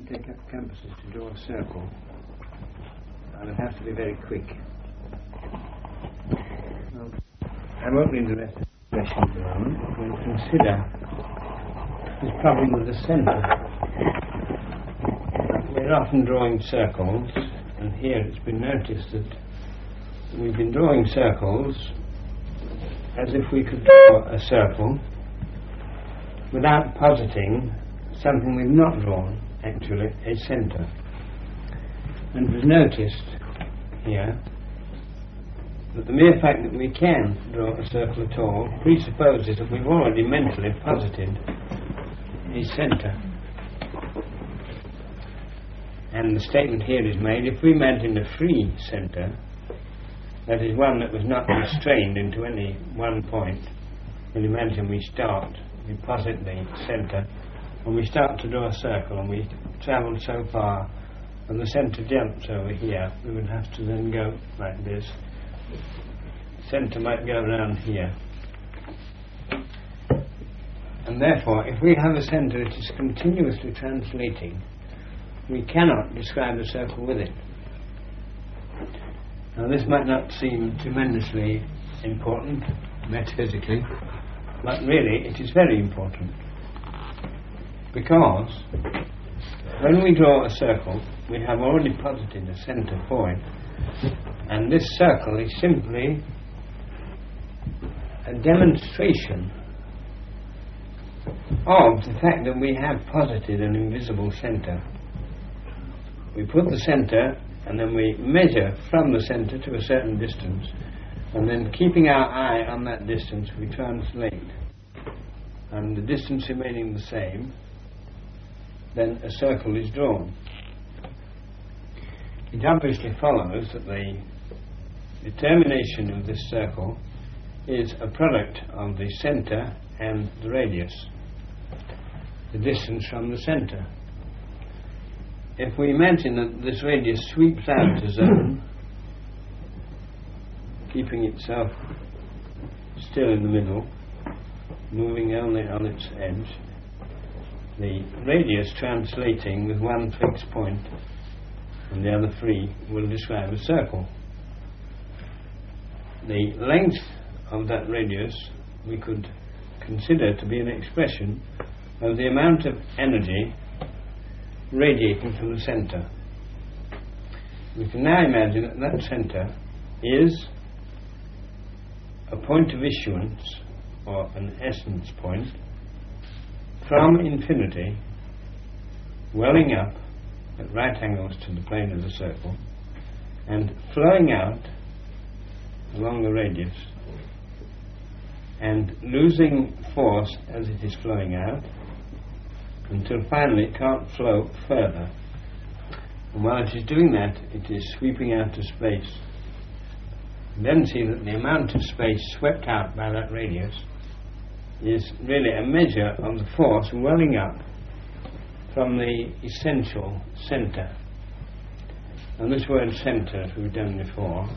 take up compasses to draw a circle, I would have to be very quick. Well, I won't read the rest of the question at the moment. We'll consider this problem with the centre. We're often drawing circles, and here it's been noticed that we've been drawing circles as if we could draw a circle without positing something we've not drawn, actually a centre. And it was noticed here that the mere fact that we can draw a circle at all presupposes that we've already mentally posited a centre. And the statement here is made, if we imagined a free centre, that is one that was not restrained into any one point, and imagine we posit the centre, and we start to draw a circle, and we travel so far, and the centre jumps over here, we would have to then go like this. Centre might go around here. And therefore, if we have a centre that is continuously translating, we cannot describe a circle with it. Now this might not seem tremendously important metaphysically, but really it is very important, because when we draw a circle we have already posited a centre for it, and this circle is simply a demonstration of the fact that we have posited an invisible centre. We put the centre and then we measure from the centre to a certain distance, and then keeping our eye on that distance we translate, and the distance remaining the same, then a circle is drawn. It obviously follows that the determination of this circle is a product of the centre and the radius, the distance from the centre. If we imagine that this radius sweeps out a zone, keeping itself still in the middle, moving only on its edge, the radius translating with one fixed point and the other free will describe a circle. The length of that radius we could consider to be an expression of the amount of energy radiating from the centre. We can now imagine that that centre is a point of issuance, or an essence point, from infinity, welling up at right angles to the plane of the circle, and flowing out along the radius, and losing force as it is flowing out, until finally it can't flow further. And while it is doing that, it is sweeping out to space. And then see that the amount of space swept out by that radius is really a measure of the force welling up from the essential centre. And this word centre, as we've done before,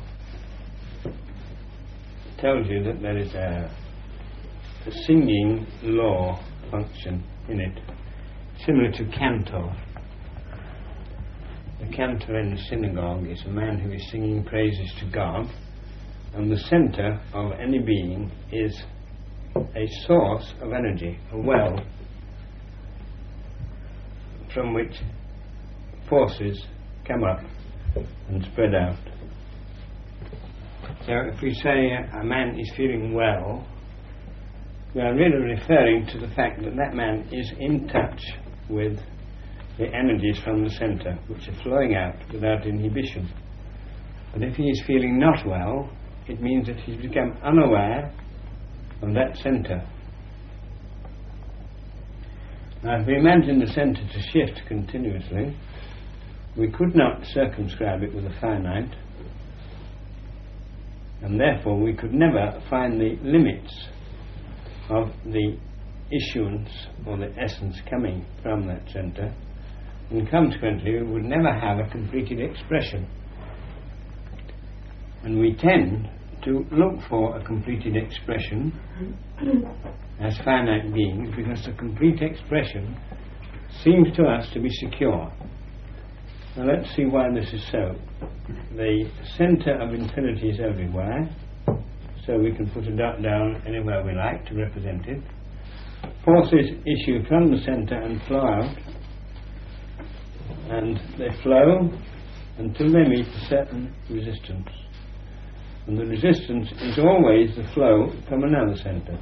tells you that there is a singing law function in it, similar to canto. The cantor in the synagogue is a man who is singing praises to God, and the centre of any being is a source of energy, a well from which forces come up and spread out. So if we say a man is feeling well, we are really referring to the fact that that man is in touch with the energies from the centre, which are flowing out without inhibition. But if he is feeling not well, it means that he's become unaware of that centre. Now if we imagine the centre to shift continuously, we could not circumscribe it with a finite, and therefore we could never find the limits of the issuance or the essence coming from that centre, and consequently we would never have a completed expression. And we tend to look for a completed expression as finite beings, because the complete expression seems to us to be secure. Now let's see why this is so. The centre of infinity is everywhere, so we can put a dot down anywhere we like to represent it. Forces issue from the centre and flow out, and they flow until they meet a certain resistance. And the resistance is always the flow from another centre.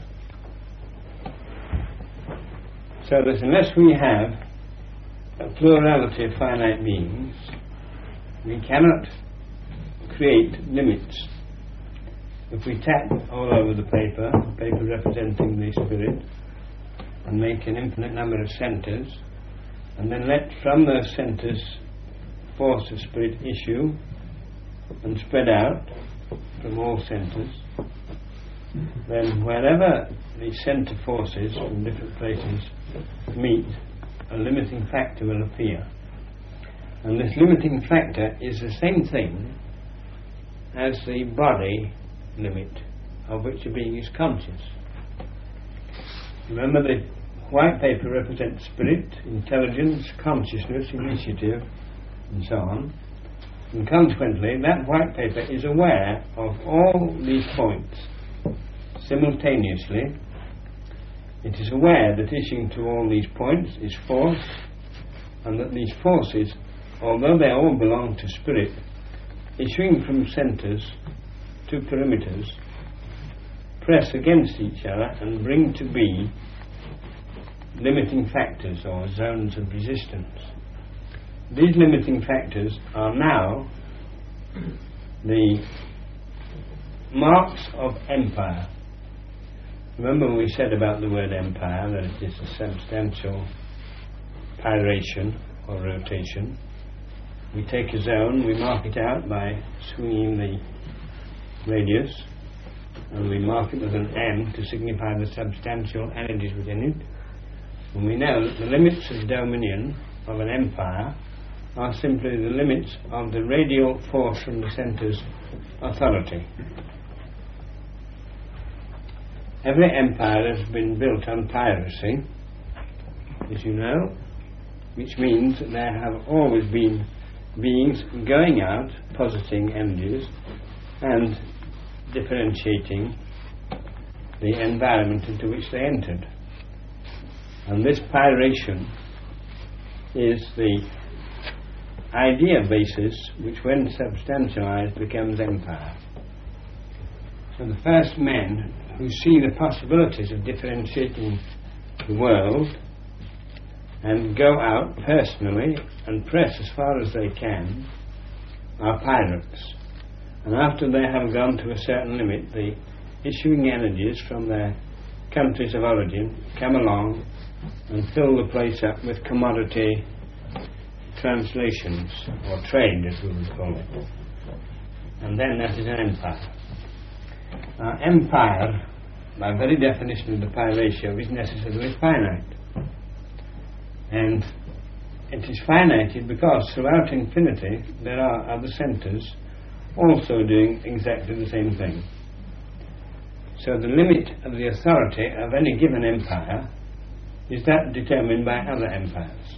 So that unless we have a plurality of finite beings, we cannot create limits. If we tap all over the paper representing the spirit, and make an infinite number of centres, and then let from those centres force of spirit issue and spread out from all centres, then wherever the centre forces from different places meet, a limiting factor will appear. And this limiting factor is the same thing as the body limit of which a being is conscious. Remember, the white paper represents spirit, intelligence, consciousness, initiative, and so on. And consequently, that white paper is aware of all these points simultaneously. It is aware that issuing to all these points is force, and that these forces, although they all belong to spirit, issuing from centres to perimeters, press against each other and bring to be limiting factors or zones of resistance. These limiting factors are now the marks of empire. Remember when we said about the word empire that it is a substantial pyration or rotation. We take a zone, we mark it out by swinging the radius, and we mark it with an M to signify the substantial energies within it. And we know that the limits of dominion of an empire are simply the limits of the radial force from the centre's authority. Every empire has been built on piracy, as you know, which means that there have always been beings going out, positing energies, and differentiating the environment into which they entered. And this pyration is the idea basis which, when substantialized, becomes empire. So the first men who see the possibilities of differentiating the world and go out personally and press as far as they can are pirates. And after they have gone to a certain limit, the issuing energies from their countries of origin come along and fill the place up with commodity translations, or trade as we would call it. And then that is an empire. Now, empire, by very definition of the pi ratio, is necessarily finite. And it is finite because throughout infinity there are other centres also doing exactly the same thing. So the limit of the authority of any given empire is that determined by other empires.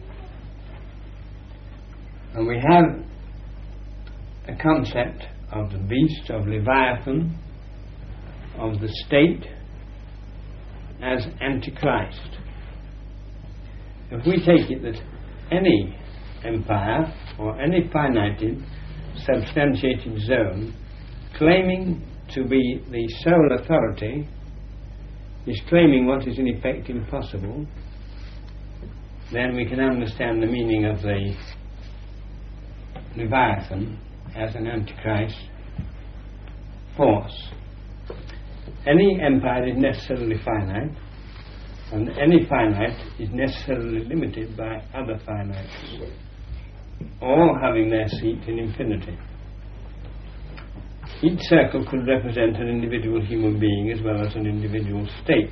And we have a concept of the beast, of Leviathan, of the state as Antichrist. If we take it that any empire or any finited, substantiated zone claiming to be the sole authority is claiming what is in effect impossible, then we can understand the meaning of the Leviathan as an Antichrist force. Any empire is necessarily finite, and any finite is necessarily limited by other finites, all having their seat in infinity. Each circle could represent an individual human being as well as an individual state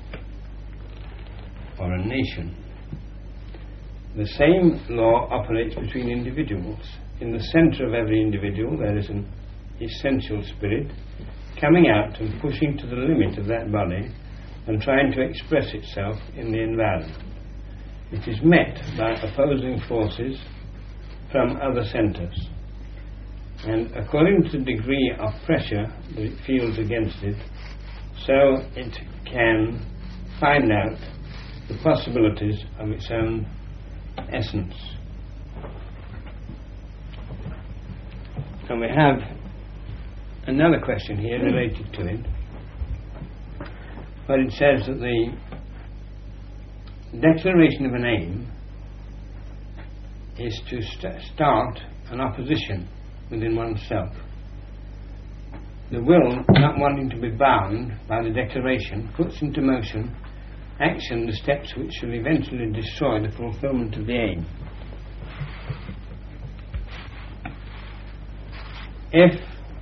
or a nation. The same law operates between individuals. In the centre of every individual there is an essential spirit coming out and pushing to the limit of that body and trying to express itself in the environment. it is met by opposing forces from other centres, and according to the degree of pressure that it feels against it, so it can find out the possibilities of its own essence. And we have another question here related to it, where it says that the declaration of an aim is to start an opposition within oneself. The will, not wanting to be bound by the declaration, puts into motion action the steps which will eventually destroy the fulfillment of the aim. If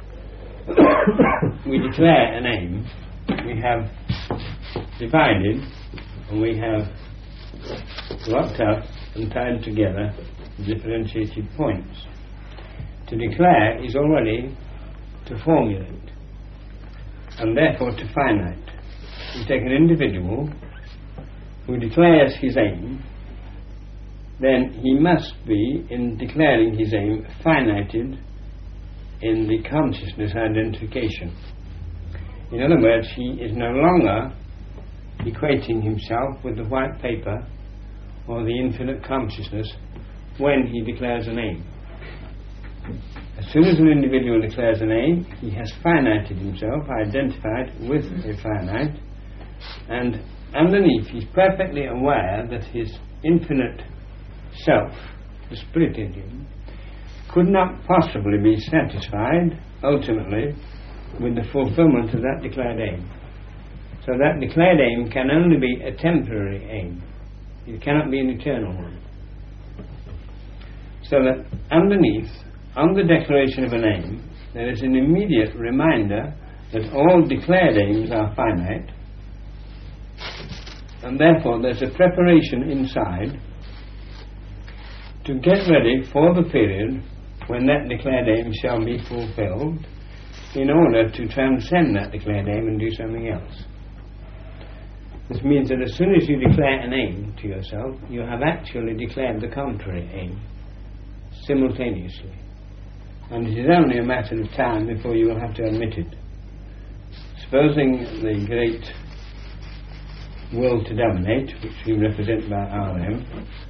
we declare an aim, we have divided and we have locked up and tied together differentiated points. To declare is already to formulate, and therefore to finite. You take an individual who declares his aim, then he must be, in declaring his aim, finited in the consciousness identification. In other words, he is no longer equating himself with the white paper or the infinite consciousness when he declares an aim. As soon as an individual declares an aim, he has finited himself, identified with a finite, and underneath he's perfectly aware that his infinite self, the spirit in him, could not possibly be satisfied ultimately with the fulfillment of that declared aim. So that declared aim can only be a temporary aim. It cannot be an eternal one. So that underneath, on the declaration of an aim, there is an immediate reminder that all declared aims are finite, and therefore there's a preparation inside to get ready for the period when that declared aim shall be fulfilled, in order to transcend that declared aim and do something else. This means that as soon as you declare an aim to yourself, you have actually declared the contrary aim simultaneously. And it is only a matter of time before you will have to admit it. Supposing the great will to dominate, which we represent by RM,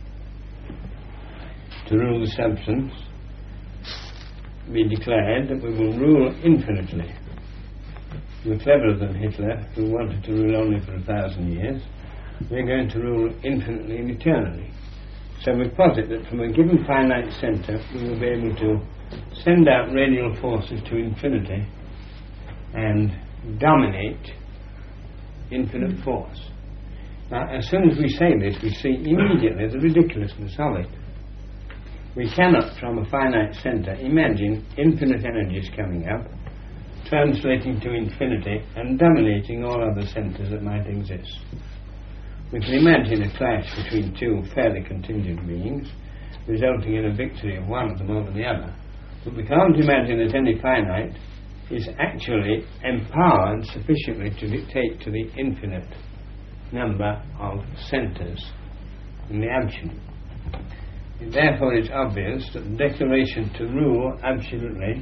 to rule the substance, be declared that we will rule infinitely. We're cleverer than Hitler, who wanted to rule only for 1,000 years. We're going to rule infinitely and eternally. So we posit that from a given finite centre we will be able to send out radial forces to infinity and dominate infinite force. Now, as soon as we say this, we see immediately the ridiculousness of it. We cannot, from a finite centre, imagine infinite energies coming up, translating to infinity and dominating all other centres that might exist. We can imagine a clash between two fairly contingent beings, resulting in a victory of one of them over the other. But we can't imagine that any finite is actually empowered sufficiently to dictate to the infinite number of centres in the absolute. Therefore it's obvious that the declaration to rule absolutely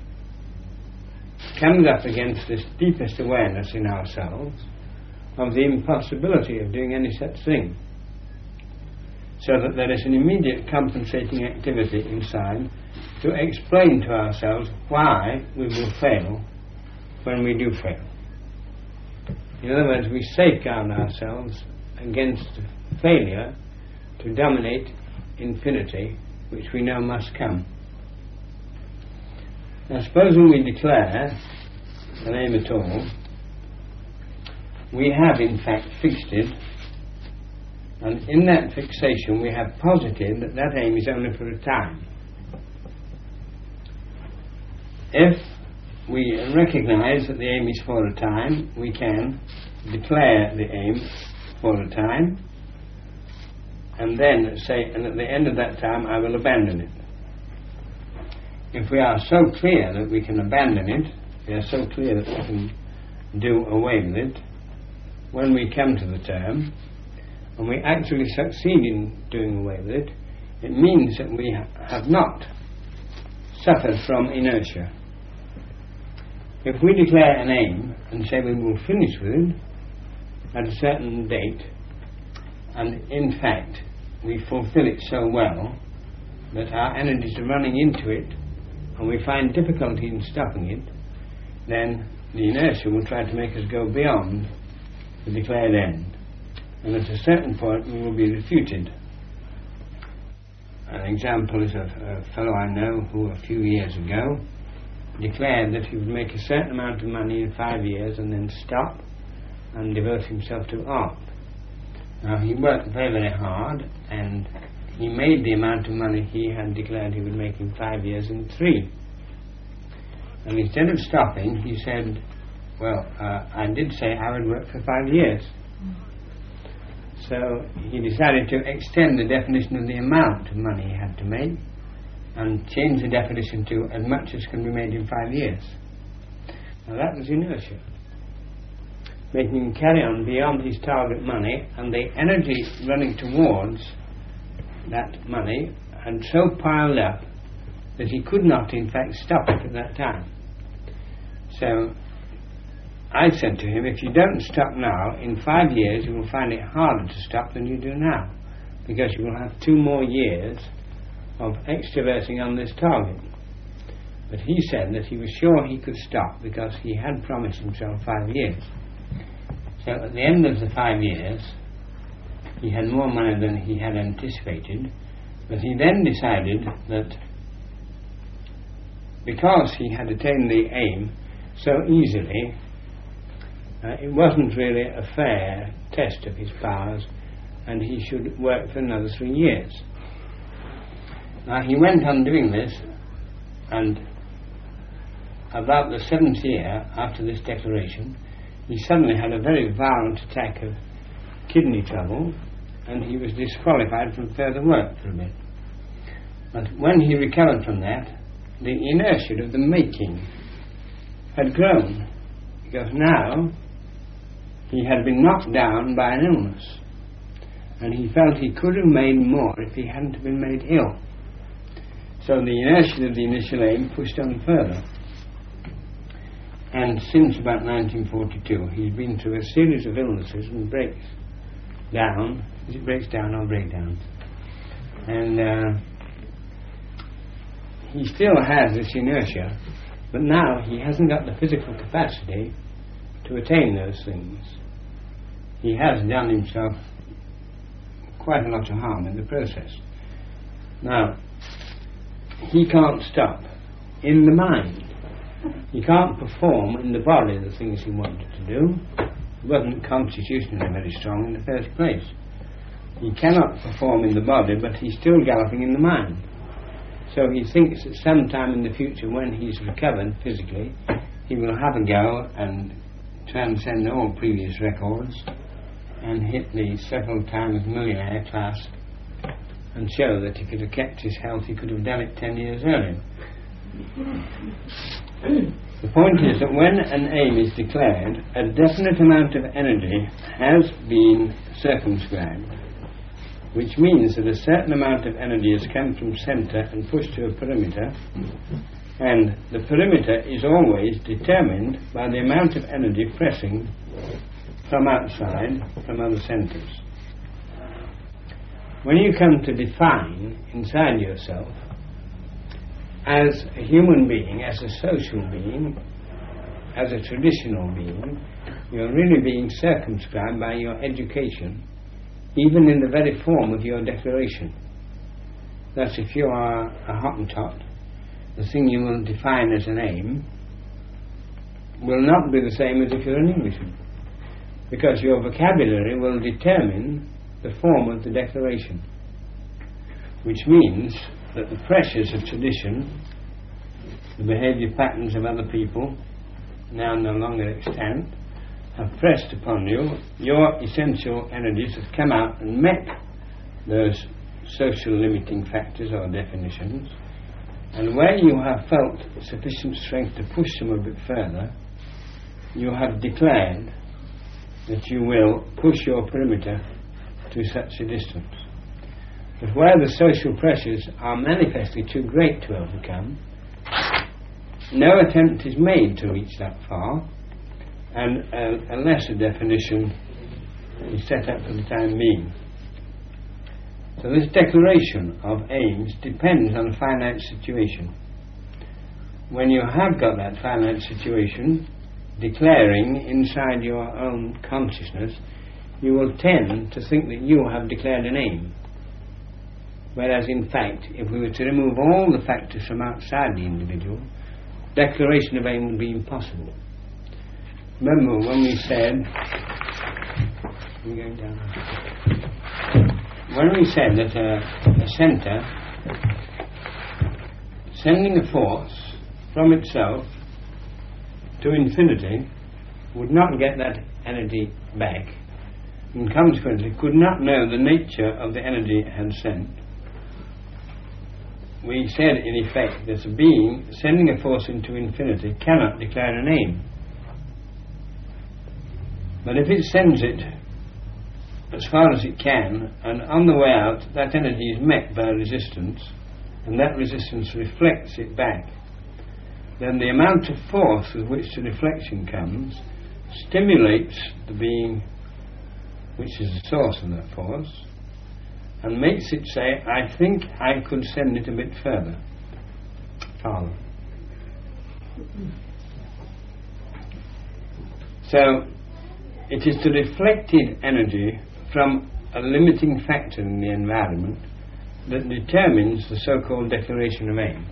comes up against this deepest awareness in ourselves of the impossibility of doing any such thing, so that there is an immediate compensating activity inside to explain to ourselves why we will fail when we do fail. In other words, we safeguard ourselves against failure to dominate infinity, which we know must come. Now, supposing we declare an aim at all, we have in fact fixed it, and in that fixation we have posited that that aim is only for a time. If we recognise that the aim is for a time, we can declare the aim for a time, and then say, and at the end of that time I will abandon it. If we are so clear that we can abandon it, we are so clear that we can do away with it, when we come to the term, and we actually succeed in doing away with it, it means that we have not suffered from inertia. If we declare an aim and say we will finish with it at a certain date, and in fact we fulfill it so well that our energies are running into it and we find difficulty in stopping it, then the inertia will try to make us go beyond the declared end, and at a certain point we will be refuted. An example is a fellow I know who a few years ago declared that he would make a certain amount of money in 5 years and then stop and devote himself to art. Now he worked very, very hard, and he made the amount of money he had declared he would make in 5 years in 3. And instead of stopping, he said, well, I did say I would work for 5 years. So he decided to extend the definition of the amount of money he had to make and change the definition to as much as can be made in 5 years. Now that was inertia, making him carry on beyond his target money, and the energy running towards that money had so piled up that he could not in fact stop it at that time. So I said to him, if you don't stop now, in 5 years you will find it harder to stop than you do now, because you will have 2 more years of extraversing on this target. But he said that he was sure he could stop because he had promised himself 5 years. So at the end of the 5 years he had more money than he had anticipated, but he then decided that because he had attained the aim so easily, it wasn't really a fair test of his powers, and he should work for another 3 years. Now he went on doing this, and about the 7th year after this declaration, he suddenly had a very violent attack of kidney trouble, and he was disqualified from further work for a bit. But when he recovered from that, the inertia of the making had grown, because now he had been knocked down by an illness, and he felt he could have made more if he hadn't been made ill. So the inertia of the initial aim pushed on further. And since about 1942 he's been through a series of illnesses and breaks down. Is it breaks down or breakdowns? And he still has this inertia, but now he hasn't got the physical capacity to attain those things. He has done himself quite a lot of harm in the process. Now, he can't stop in the mind. He can't perform in the body the things he wanted to do. He wasn't constitutionally very strong in the first place. He cannot perform in the body, but he's still galloping in the mind. So he thinks that sometime in the future, when he's recovered physically, he will have a go and transcend all previous records and hit the several times millionaire class, and show that if he'd have kept his health he could have done it 10 years earlier. The point is that when an aim is declared, a definite amount of energy has been circumscribed, which means that a certain amount of energy has come from centre and pushed to a perimeter, and the perimeter is always determined by the amount of energy pressing from outside, from other centres. When you come to define inside yourself as a human being, as a social being, as a traditional being, you're really being circumscribed by your education, even in the very form of your declaration. Thus, if you are a Hottentot, the thing you will define as an aim will not be the same as if you're an Englishman, because your vocabulary will determine the form of the declaration, which means that the pressures of tradition, the behaviour patterns of other people, now no longer extant, have pressed upon you. Your essential energies have come out and met those social limiting factors or definitions, and where you have felt sufficient strength to push them a bit further, you have declared that you will push your perimeter to such a distance. But where the social pressures are manifestly too great to overcome, no attempt is made to reach that far, and a lesser definition is set up for the time being. So this declaration of aims depends on a finite situation. When you have got that finite situation, declaring inside your own consciousness, you will tend to think that you have declared an aim. Whereas in fact, if we were to remove all the factors from outside the individual, declaration of aim would be impossible. Remember when we said, that a centre sending a force from itself to infinity would not get that energy back, and consequently could not know the nature of the energy it had sent. We said in effect that a being sending a force into infinity cannot declare an aim. But if it sends it as far as it can, and on the way out that energy is met by resistance, and that resistance reflects it back, then the amount of force with which the reflection comes stimulates the being which is the source of that force, and makes it say, I think I could send it a bit further. Farther. So it is the reflected energy from a limiting factor in the environment that determines the so-called declaration of aim.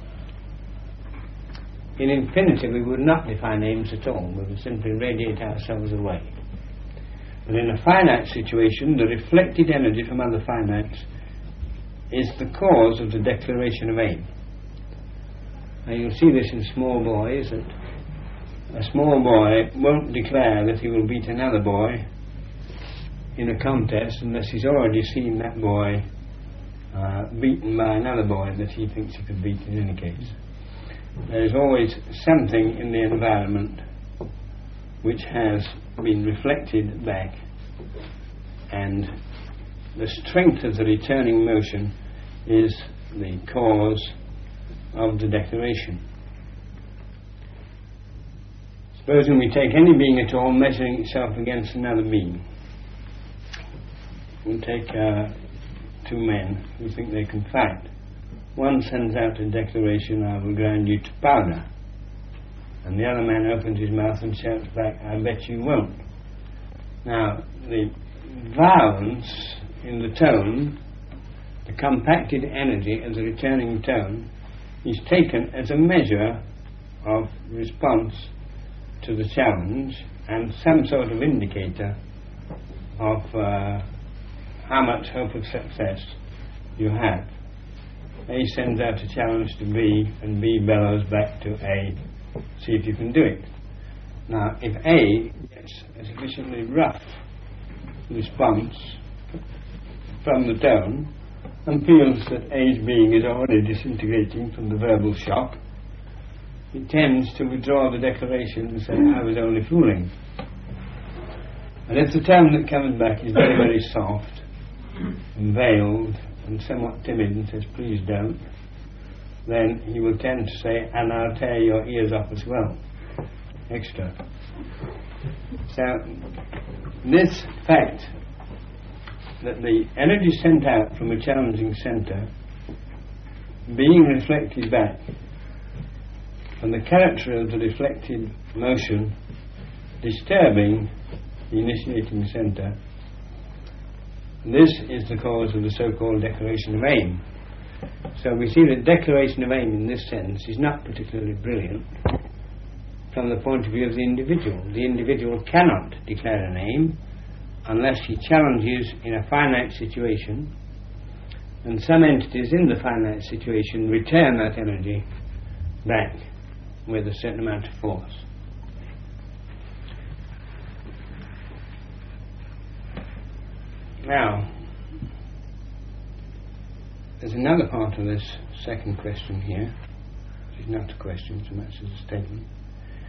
In infinity we would not define aims at all, we would simply radiate ourselves away. But in a finite situation, the reflected energy from other finites is the cause of the declaration of aim. Now you'll see this in small boys, that a small boy won't declare that he will beat another boy in a contest unless he's already seen that boy beaten by another boy that he thinks he could beat in any case. There is always something in the environment which has been reflected back, and the strength of the returning motion is the cause of the declaration. Supposing we take any being at all measuring itself against another being. We'll take two men who think they can fight. One sends out a declaration, I will grind you to powder. And the other man opens his mouth and shouts back, I bet you won't. Now, the violence in the tone, the compacted energy of the returning tone, is taken as a measure of response to the challenge and some sort of indicator of how much hope of success you have. A sends out a challenge to B, and B bellows back to A, see if you can do it. Now, if A gets a sufficiently rough response from the tone and feels that A's being is already disintegrating from the verbal shock, it tends to withdraw the declaration and say, I was only fooling. And if the tone that comes back is very, very soft and veiled and somewhat timid and says, please don't, then he will tend to say, and I'll tear your ears off as well. Extra. So, this fact that the energy sent out from a challenging centre being reflected back, and the character of the reflected motion disturbing the initiating centre, this is the cause of the so-called declaration of aim. So we see that declaration of aim in this sense is not particularly brilliant from the point of view of the individual. The individual cannot declare an aim unless he challenges in a finite situation, and some entities in the finite situation return that energy back with a certain amount of force. Now, there's another part of this second question here, which is not a question so much as a statement.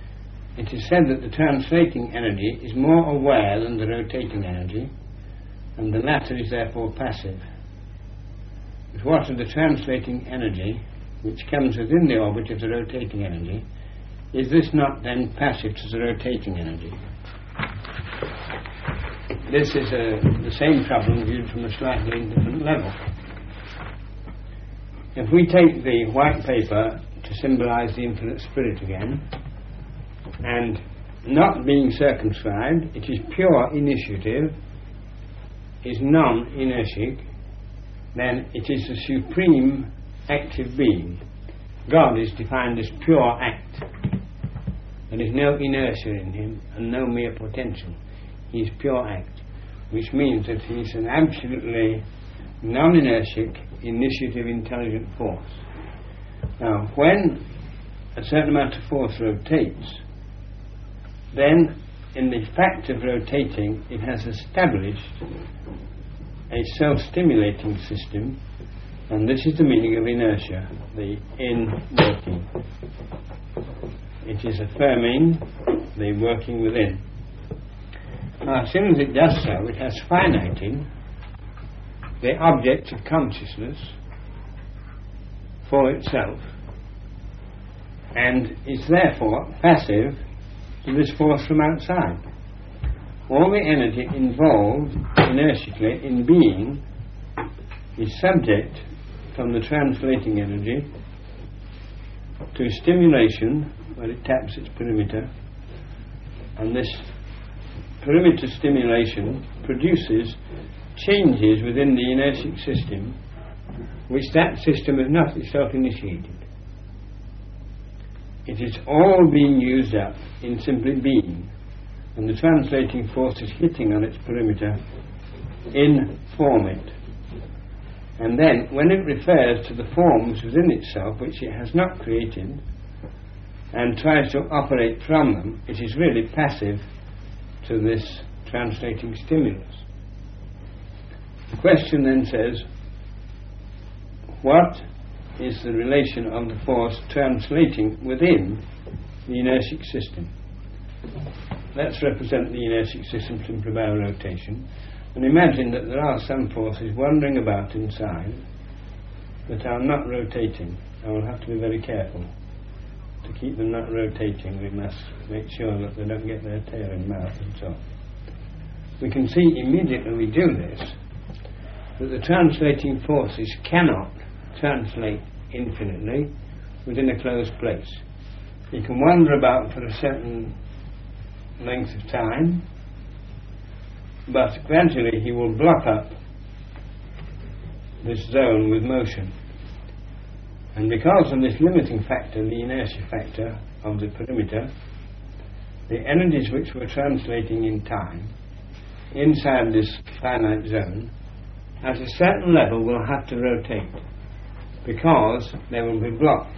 It is said that the translating energy is more aware than the rotating energy, and the latter is therefore passive. But what of the translating energy which comes within the orbit of the rotating energy? Is this not then passive to the rotating energy? This is the same problem viewed from a slightly different level. If we take the white paper to symbolize the infinite spirit again, and not being circumscribed, it is pure initiative, is non-inertic, then it is the supreme active being. God is defined as pure act. There is no inertia in him and no mere potential. He is pure act, which means that he is an absolutely non-inertic, initiative, intelligent force. Now, when a certain amount of force rotates, then in the fact of rotating, it has established a self-stimulating system, and this is the meaning of inertia, the in-working. It is affirming the working within. Now, as soon as it does so, it has finited the object of consciousness for itself, and is therefore passive to this force from outside. All the energy involved inertically in being is subject from the translating energy to stimulation where it taps its perimeter, and this perimeter stimulation produces changes within the inertic system which that system has not itself initiated. It is all being used up in simply being, and the translating forces hitting on its perimeter inform it. And then, when it refers to the forms within itself which it has not created and tries to operate from them, it is really passive to this translating stimulus. The question then says, what is the relation of the force translating within the inertic system? Let's represent the inertic system simply by rotation, and imagine that there are some forces wandering about inside that are not rotating. I will have to be very careful. To keep them not rotating, we must make sure that they don't get their tail and mouth and so on. We can see immediately we do this that the translating forces cannot translate infinitely within a closed place. He can wander about for a certain length of time, but gradually he will block up this zone with motion. And because of this limiting factor, the inertia factor of the perimeter, the energies which were translating in time inside this finite zone at a certain level will have to rotate because they will be blocked.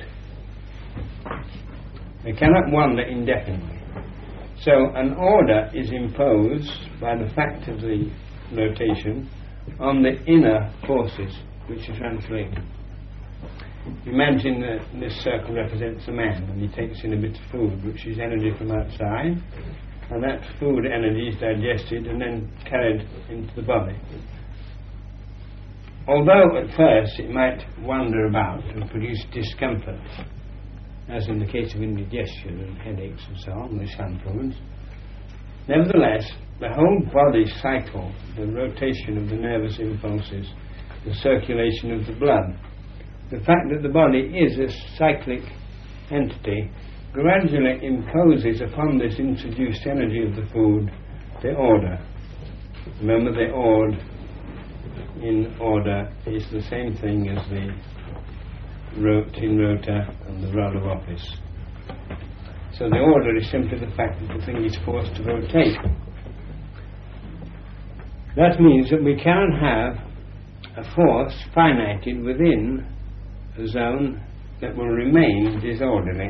They cannot wander indefinitely. So an order is imposed by the fact of the rotation on the inner forces which are translating. Imagine that this circle represents a man, and he takes in a bit of food which is energy from outside, and that food energy is digested and then carried into the body. Although at first it might wander about and produce discomfort, as in the case of indigestion and headaches and so on, with some influence, nevertheless the whole body cycle, the rotation of the nervous impulses, the circulation of the blood, the fact that the body is a cyclic entity gradually imposes upon this introduced energy of the food the order. Remember, the ord in order is the same thing as the rot in rota and the rod of office. So the order is simply the fact that the thing is forced to rotate. That means that we cannot have a force finited within a zone that will remain disorderly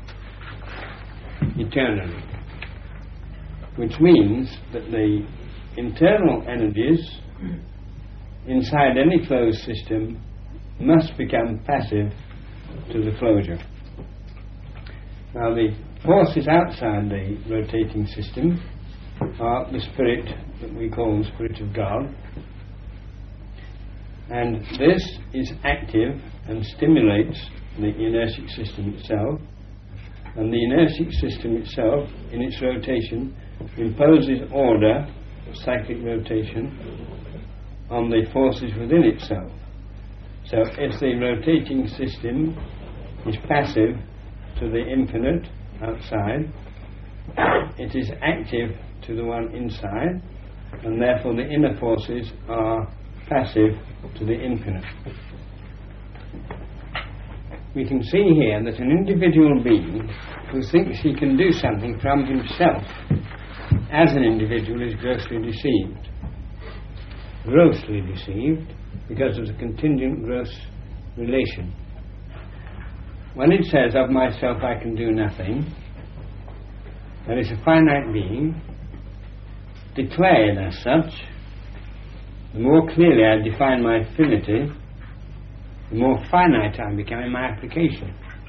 eternally, which means that the internal energies inside any closed system must become passive to the closure. Now the forces outside the rotating system are the spirit that we call the Spirit of God. And this is active and stimulates the inertic system itself. And the inertic system itself, in its rotation, imposes order, cyclic rotation, on the forces within itself. So if the rotating system is passive to the infinite outside, it is active to the one inside, and therefore the inner forces are passive to the infinite. We can see here that an individual being who thinks he can do something from himself as an individual is grossly deceived. Grossly deceived because of the contingent gross relation. When it says, of myself I can do nothing, that is a finite being, declared as such. The more clearly I define my finity, the more finite I become in my application.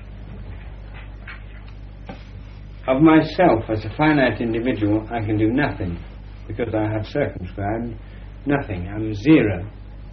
Of myself as a finite individual I can do nothing, because I have circumscribed nothing. I'm zero.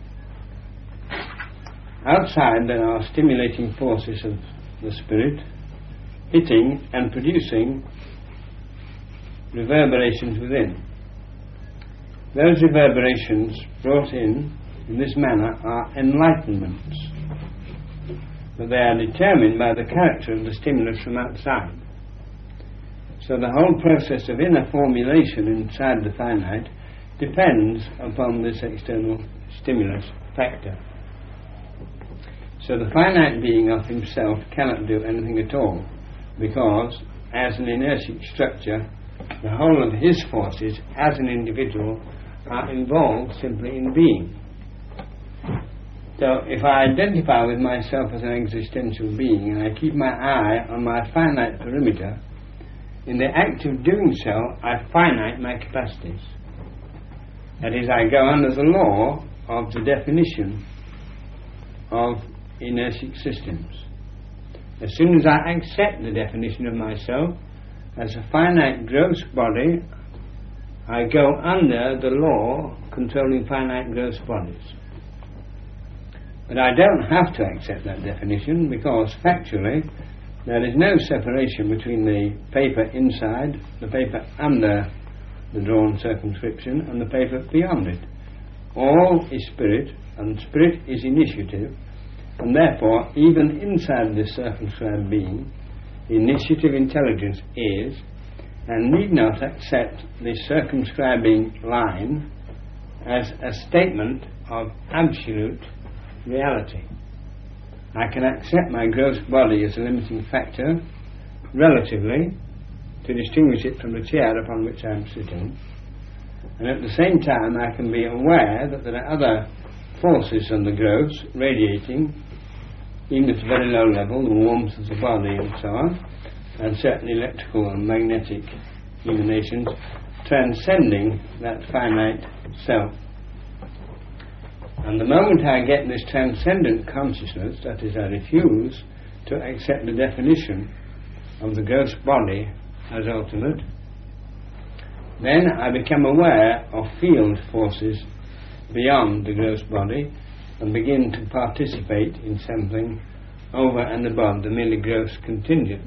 Outside there are stimulating forces of the spirit hitting and producing reverberations within. Those reverberations brought in this manner are enlightenments, but they are determined by the character of the stimulus from outside. So the whole process of inner formulation inside the finite depends upon this external stimulus factor. So the finite being of himself cannot do anything at all, because as an inertic structure, the whole of his forces as an individual are involved simply in being. So if I identify with myself as an existential being and I keep my eye on my finite perimeter, in the act of doing so I finite my capacities. That is, I go under the law of the definition of inertic systems. As soon as I accept the definition of myself as a finite gross body, I go under the law controlling finite gross bodies. But I don't have to accept that definition, because factually there is no separation between the paper inside, the paper under the drawn circumscription, and the paper beyond it. All is spirit, and spirit is initiative, and therefore even inside this circumscribed being, initiative intelligence is, and need not accept the circumscribing line as a statement of absolute reality. I can accept my gross body as a limiting factor relatively to distinguish it from the chair upon which I am sitting, and at the same time I can be aware that there are other forces on the gross radiating, even at a very low level, the warmth of the body and so on, and certain electrical and magnetic emanations transcending that finite self. And the moment I get this transcendent consciousness, that is, I refuse to accept the definition of the gross body as ultimate, then I become aware of field forces beyond the gross body and begin to participate in something over and above the merely gross contingent.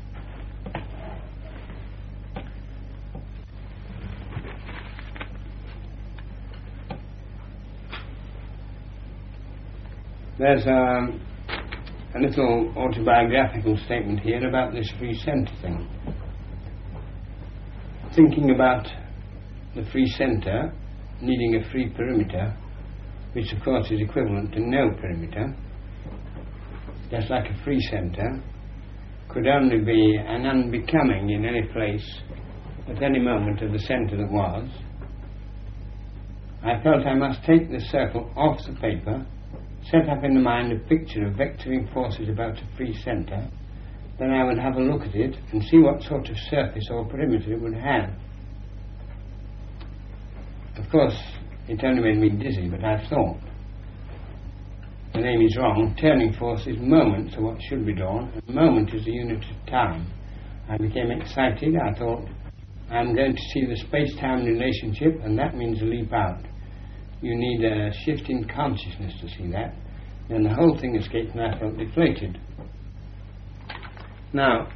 There's a little autobiographical statement here about this free centre thing. Thinking about the free centre needing a free perimeter, which of course is equivalent to no perimeter, just like a free centre, could only be an unbecoming in any place at any moment of the centre that was. I felt I must take this circle off the paper, set up in the mind a picture of vectoring forces about a free centre, then I would have a look at it and see what sort of surface or perimeter it would have. Of course, it only made me dizzy, but I thought. The name is wrong. Turning force is moments of what should be drawn, and moment is a unit of time. I became excited. I thought, I'm going to see the space-time relationship, and that means a leap out. You need a shift in consciousness to see that, then the whole thing escapes and I felt deflated. Now,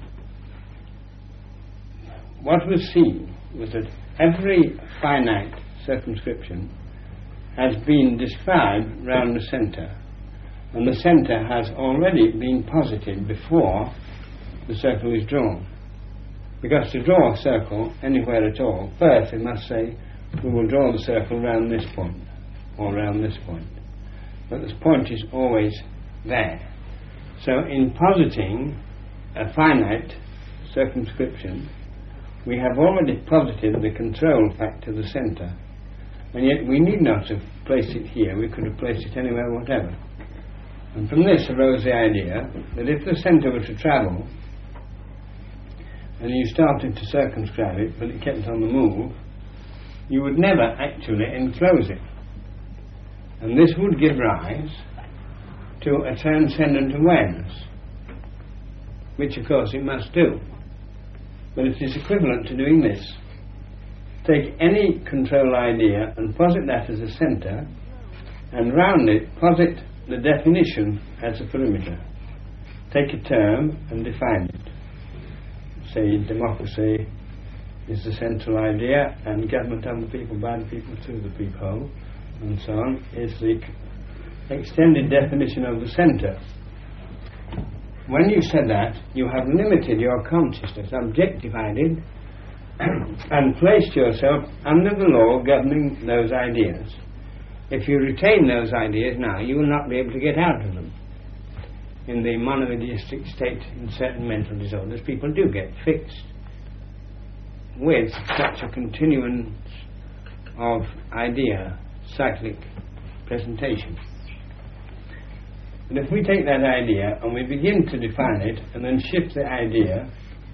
what was seen was that every finite circumscription has been described round the centre, and the centre has already been posited before the circle is drawn. Because to draw a circle anywhere at all, first we must say we will draw the circle round this point or round this point. But this point is always there. So in positing a finite circumscription, we have already posited the control factor, the centre, and yet we need not have placed it here. We could have placed it anywhere whatever. And from this arose the idea that if the centre were to travel and you started to circumscribe it but it kept on the move, you would never actually enclose it. And this would give rise to a transcendent awareness, which of course it must do. But it is equivalent to doing this. Take any control idea and posit that as a centre, and round it posit the definition as a perimeter. Take a term and define it. Say democracy is the central idea, and government of the people, by the people, through the people, and so on, is the extended definition of the centre. When you said that, you have limited your consciousness, objectified it, and placed yourself under the law governing those ideas. If you retain those ideas now, you will not be able to get out of them. In the monoideistic state, in certain mental disorders, people do get fixed with such a continuance of idea, cyclic presentation. But if we take that idea and we begin to define it and then shift the idea,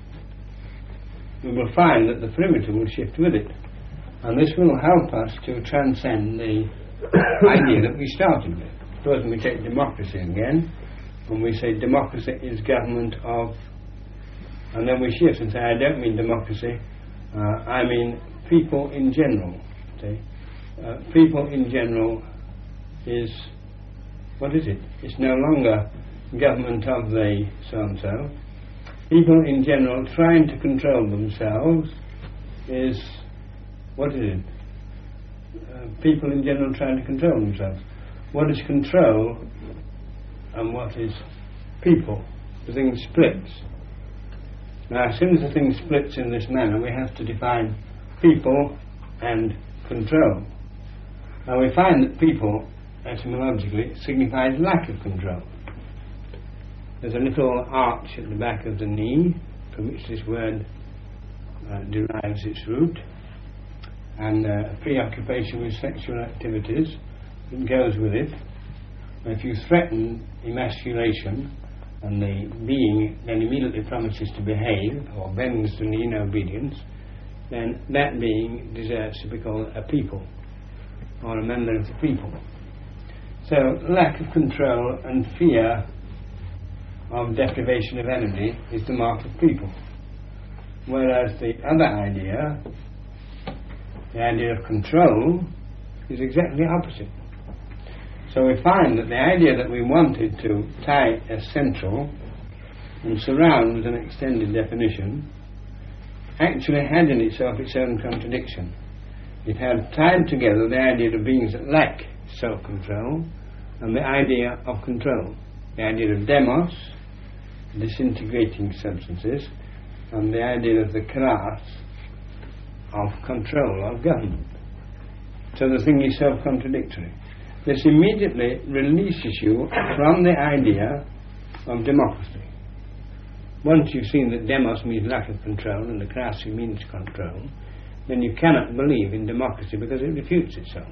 we will find that the perimeter will shift with it. And this will help us to transcend the idea that we started with. Suppose we take democracy again, and we say democracy is government of, and then we shift and say, I don't mean democracy, I mean people in general. Okay? People in general is, what is it? It's no longer government of the so-and-so. People in general trying to control themselves is, what is it? People in general trying to control themselves. What is control and what is people? The thing splits. Now, as soon as the thing splits in this manner, we have to define people and control. Now, we find that people, etymologically, signifies lack of control. There's a little arch at the back of the knee from which this word derives its root, and a preoccupation with sexual activities that goes with it. And if you threaten emasculation and the being then immediately promises to behave or bends the knee in obedience, then that being deserves to be called a people or a member of the people. So lack of control and fear of deprivation of energy is the mark of people. Whereas the other idea, the idea of control, is exactly opposite. So we find that the idea that we wanted to tie as central and surround with an extended definition actually had in itself its own contradiction. It had tied together the idea of beings that lack self-control and the idea of control, the idea of demos, disintegrating substances, and the idea of the kras, of control, of government. So the thing is self-contradictory. This immediately releases you from the idea of democracy. Once you've seen that demos means lack of control and the krasi means control, then you cannot believe in democracy because it refutes itself.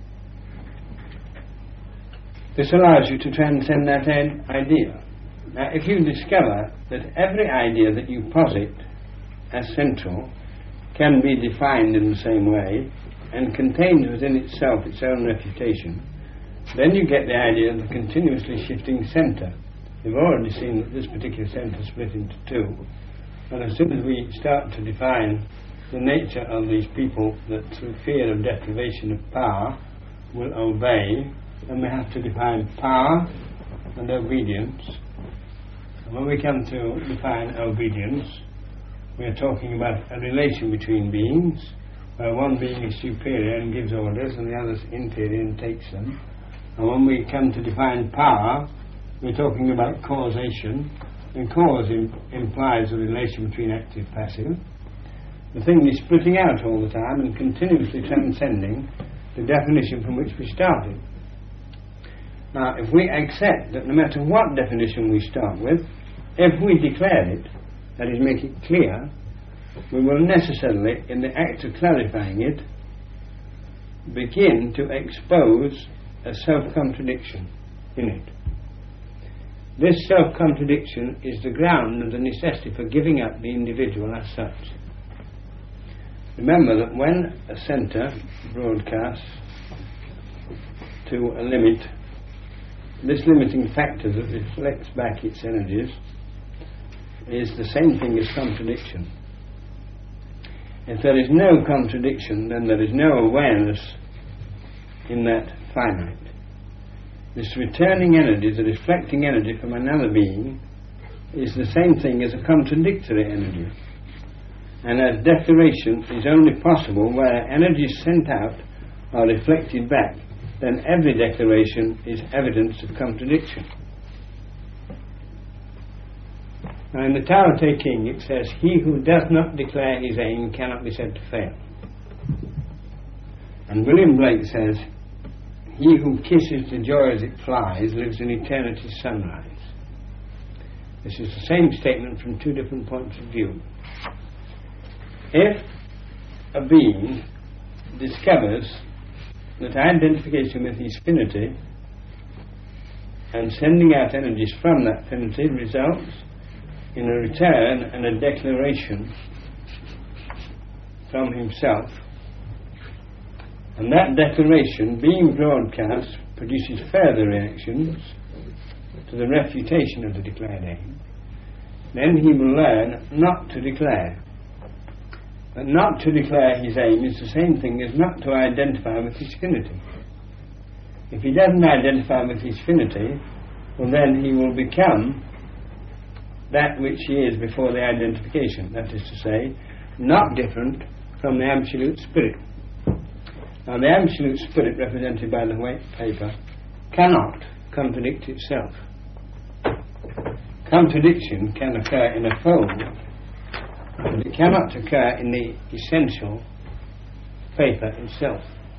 This allows you to transcend that idea. Now, if you discover that every idea that you posit as central can be defined in the same way and contains within itself its own refutation, then you get the idea of the continuously shifting centre. We've already seen that this particular centre split into two, and as soon as we start to define the nature of these people that through fear of deprivation of power will obey, and we have to define power and obedience. And when we come to define obedience, we are talking about a relation between beings, where one being is superior and gives orders and the other is inferior and takes them. And when we come to define power, we're talking about causation, and cause implies a relation between active and passive. The thing is splitting out all the time and continuously transcending the definition from which we started. Now, if we accept that no matter what definition we start with, if we declare it, that is, make it clear, we will necessarily, in the act of clarifying it, begin to expose a self-contradiction in it. This self-contradiction is the ground of the necessity for giving up the individual as such. Remember that when a centre broadcasts to a limit, this limiting factor that reflects back its energies is the same thing as contradiction. If there is no contradiction, then there is no awareness in that finite. This returning energy, the reflecting energy from another being, is the same thing as a contradictory energy. And as declaration is only possible where energies sent out are reflected back, then every declaration is evidence of contradiction. Now in the Tao Te King it says, "He who does not declare his aim cannot be said to fail." And William Blake says, "He who kisses the joy as it flies lives in eternity's sunrise." This is the same statement from two different points of view. If a being discovers that identification with his finity and sending out energies from that finity results in a return and a declaration from himself, and that declaration being broadcast produces further reactions to the refutation of the declared aim, then he will learn not to declare. But not to declare his aim is the same thing as not to identify with his finity. If he doesn't identify with his finity, well then he will become that which he is before the identification, that is to say, not different from the Absolute Spirit. Now the Absolute Spirit, represented by the white paper, cannot contradict itself. Contradiction can occur in a fold, but it cannot occur in the essential paper itself.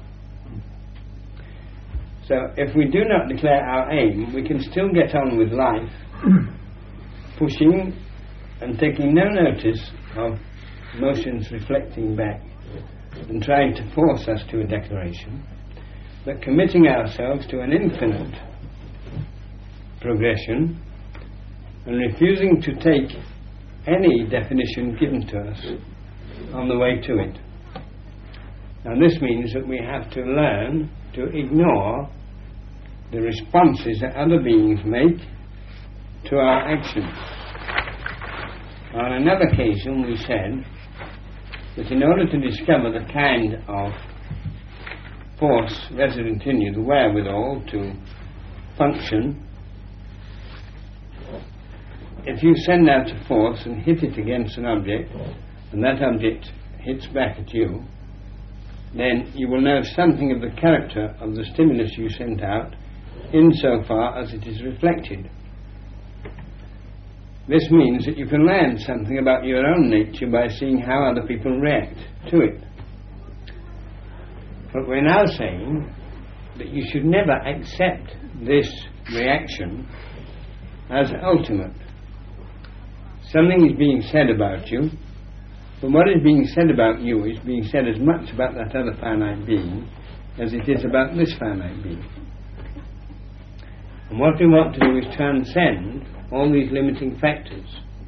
So if we do not declare our aim, we can still get on with life, pushing and taking no notice of motions reflecting back and trying to force us to a declaration, but committing ourselves to an infinite progression and refusing to take any definition given to us on the way to it. Now this means that we have to learn to ignore the responses that other beings make to our actions. On another occasion we said that in order to discover the kind of force resident in you, the wherewithal to function, if you send out a force and hit it against an object, and that object hits back at you, then you will know something of the character of the stimulus you sent out insofar as it is reflected. This means that you can learn something about your own nature by seeing how other people react to it. But we're now saying that you should never accept this reaction as ultimate. Something is being said about you, but what is being said about you is being said as much about that other finite being as it is about this finite being. And what we want to do is transcend all these limiting factors.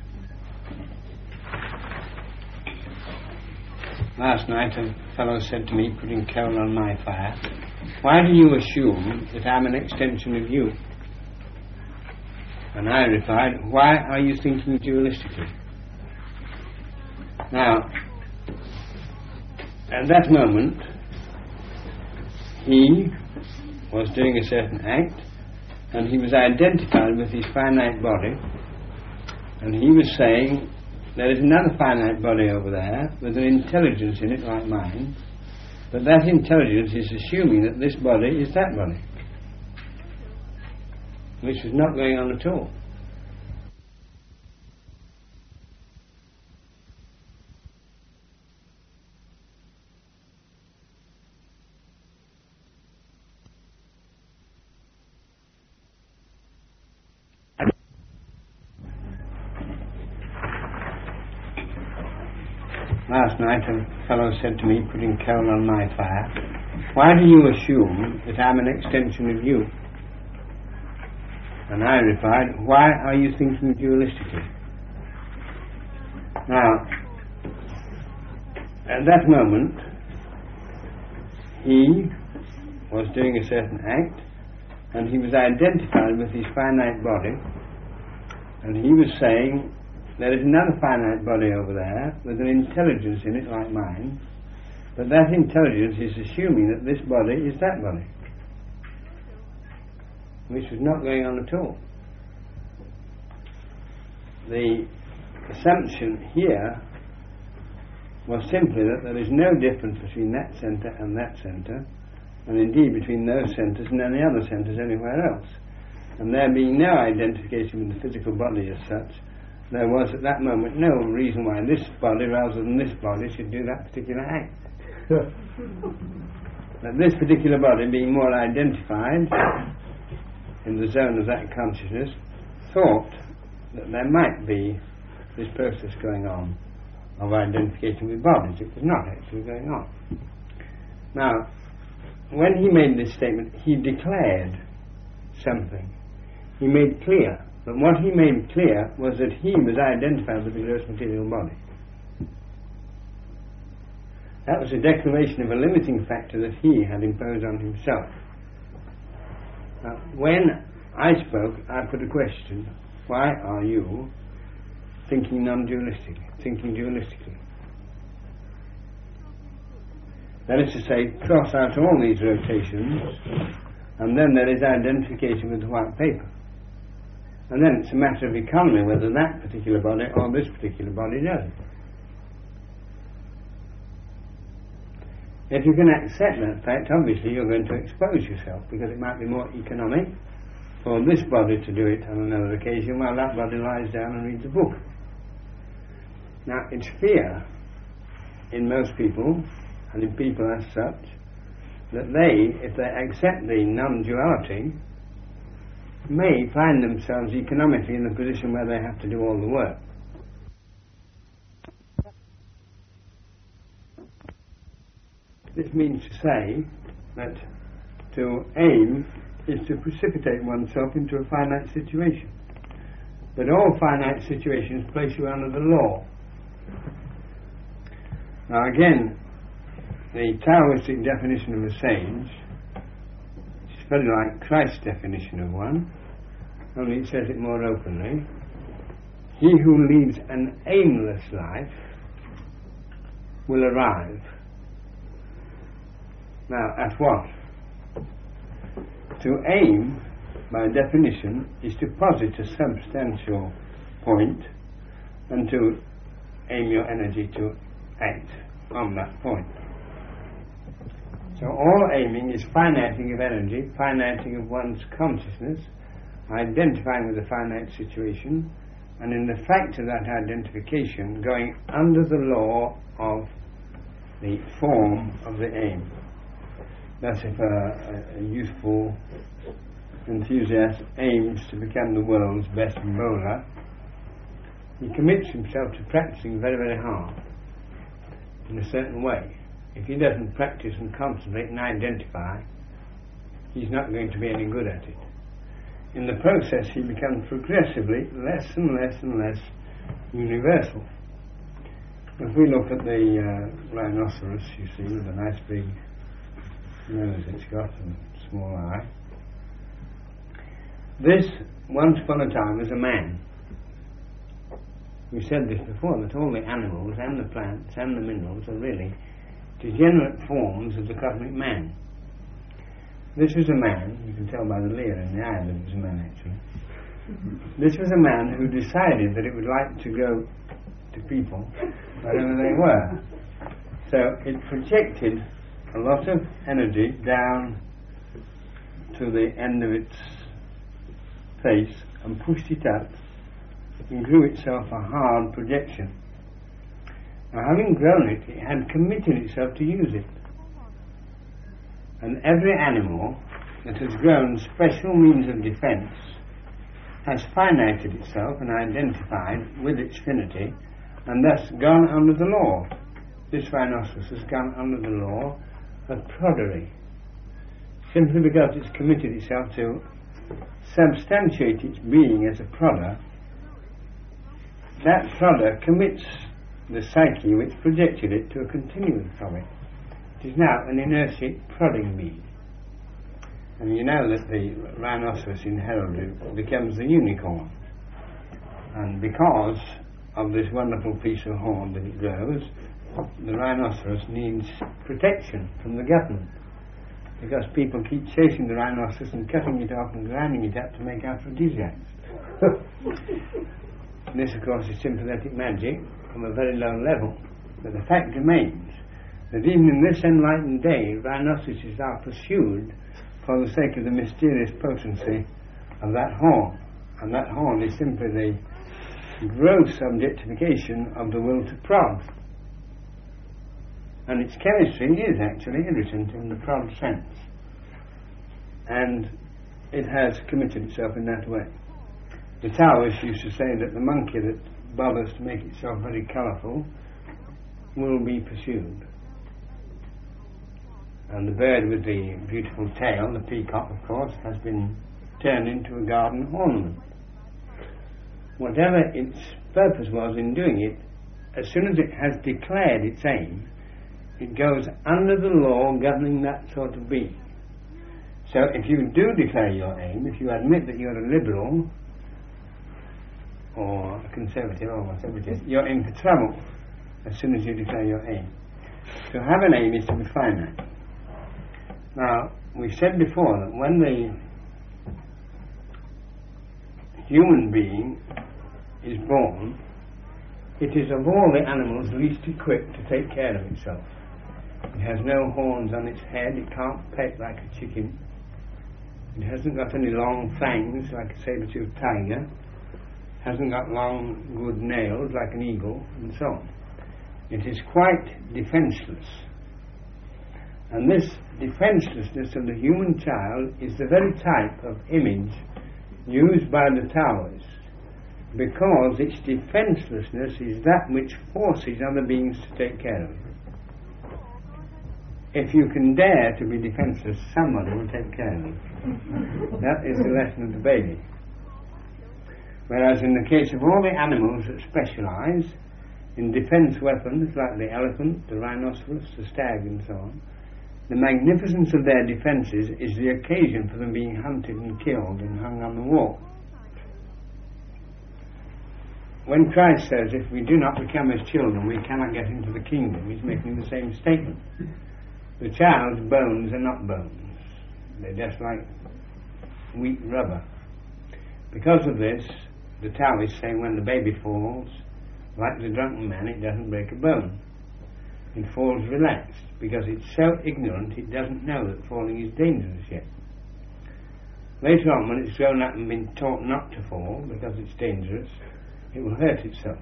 Last night a fellow said to me, putting coal on my fire, "Why do you assume that I'm an extension of you?" And I replied, "Why are you thinking dualistically?" Now, at that moment he was doing a certain act, and he was identified with his finite body, and he was saying, there is another finite body over there with an intelligence in it like mine, but that intelligence is assuming that this body is that body, which was not going on at all. Last night a fellow said to me, putting coal on my fire, why do you assume that I'm an extension of you? And I replied, why are you thinking dualistically? Now, at that moment, he was doing a certain act, and he was identified with his finite body, and he was saying, there is another finite body over there with an intelligence in it like mine, but that intelligence is assuming that this body is that body, which was not going on at all. The assumption here was simply that there is no difference between that centre and that centre, and indeed between those centres and any other centres anywhere else. And there being no identification with the physical body as such, there was at that moment no reason why this body rather than this body should do that particular act. That this particular body, being more identified in the zone of that consciousness, thought that there might be this process going on of identification with bodies. It was not actually going on. Now, when he made this statement, he declared something. He made clear. But what he made clear was that he was identified with the gross material body. That was a declaration of a limiting factor that he had imposed on himself. Now, when I spoke, I put a question. Why are you thinking non-dualistically, thinking dualistically? That is to say, cross out all these rotations, and then there is identification with the white paper. And then it's a matter of economy whether that particular body or this particular body does it. If you can accept that fact, obviously you're going to expose yourself, because it might be more economic for this body to do it on another occasion while that body lies down and reads a book. Now, it's fear in most people, and in people as such, that they, if they accept the non-duality, may find themselves economically in a position where they have to do all the work. This means to say that to aim is to precipitate oneself into a finite situation. But all finite situations place you under the law. Now again, the Taoistic definition of a sage is very like Christ's definition of one, only it says it more openly. He who leads an aimless life will arrive. Now, at what? To aim, by definition, is to posit a substantial point and to aim your energy to act on that point. So all aiming is finiting of energy, finiting of one's consciousness, identifying with a finite situation, and in the fact of that identification, going under the law of the form of the aim. Thus, if a youthful enthusiast aims to become the world's best bowler, he commits himself to practicing very, very hard in a certain way. If he doesn't practice and concentrate and identify, he's not going to be any good at it. In the process, he becomes progressively less and less and less universal. If we look at the rhinoceros, you see, with a nice big nose it's got and small eye. This, once upon a time, was a man. We said this before, that all the animals and the plants and the minerals are really degenerate forms of the cosmic man. This was a man, you can tell by the leer in the eye that it was a man actually. This was a man who decided that it would like to go to people wherever they were. So it projected a lot of energy down to the end of its face and pushed it up and grew itself a hard projection. Now, having grown it, it had committed itself to use it. And every animal that has grown special means of defence has finited itself and identified with its finity and thus gone under the law. This rhinoceros has gone under the law of proddery, simply because it's committed itself to substantiate its being as a prodder. That prodder commits the psyche which projected it to a continuance of it. It is now an inertic prodding being. And you know that the rhinoceros in heraldry becomes the unicorn. And because of this wonderful piece of horn that it grows, the rhinoceros needs protection from the government, because people keep chasing the rhinoceros and cutting it off and grinding it up to make aphrodisiacs. This, of course, is sympathetic magic from a very low level, but the fact remains that even in this enlightened day, rhinoceroses are pursued for the sake of the mysterious potency of that horn, and that horn is simply the gross objectification of the will to prod. And its chemistry is actually irritant in the prod sense, and it has committed itself in that way. The Taoists used to say that the monkey that bothers to make itself very colourful will be pursued. And the bird with the beautiful tail, the peacock, of course, has been turned into a garden ornament. Whatever its purpose was in doing it, as soon as it has declared its aim, it goes under the law governing that sort of being. So if you do declare your aim, if you admit that you're a liberal or a conservative or whatever it is, you're in for trouble as soon as you declare your aim. To have an aim is to be finite. Now, we said before that when the human being is born, it is of all the animals least equipped to take care of itself. It has no horns on its head, it can't peck like a chicken, it hasn't got any long fangs like a saber-toothed tiger, hasn't got long good nails like an eagle, and so on. It is quite defenceless. And this defenselessness of the human child is the very type of image used by the Taoists, because its defenselessness is that which forces other beings to take care of it. If you can dare to be defenseless, someone will take care of you. That is the lesson of the baby. Whereas in the case of all the animals that specialise in defence weapons, like the elephant, the rhinoceros, the stag and so on, the magnificence of their defences is the occasion for them being hunted and killed and hung on the wall. When Christ says, if we do not become as children, we cannot get into the kingdom, he's making the same statement. The child's bones are not bones. They're just like weak rubber. Because of this, the Taoists say when the baby falls, like the drunken man, it doesn't break a bone. It falls relaxed, because it's so ignorant it doesn't know that falling is dangerous yet. Later on, when it's grown up and been taught not to fall because it's dangerous, it will hurt itself.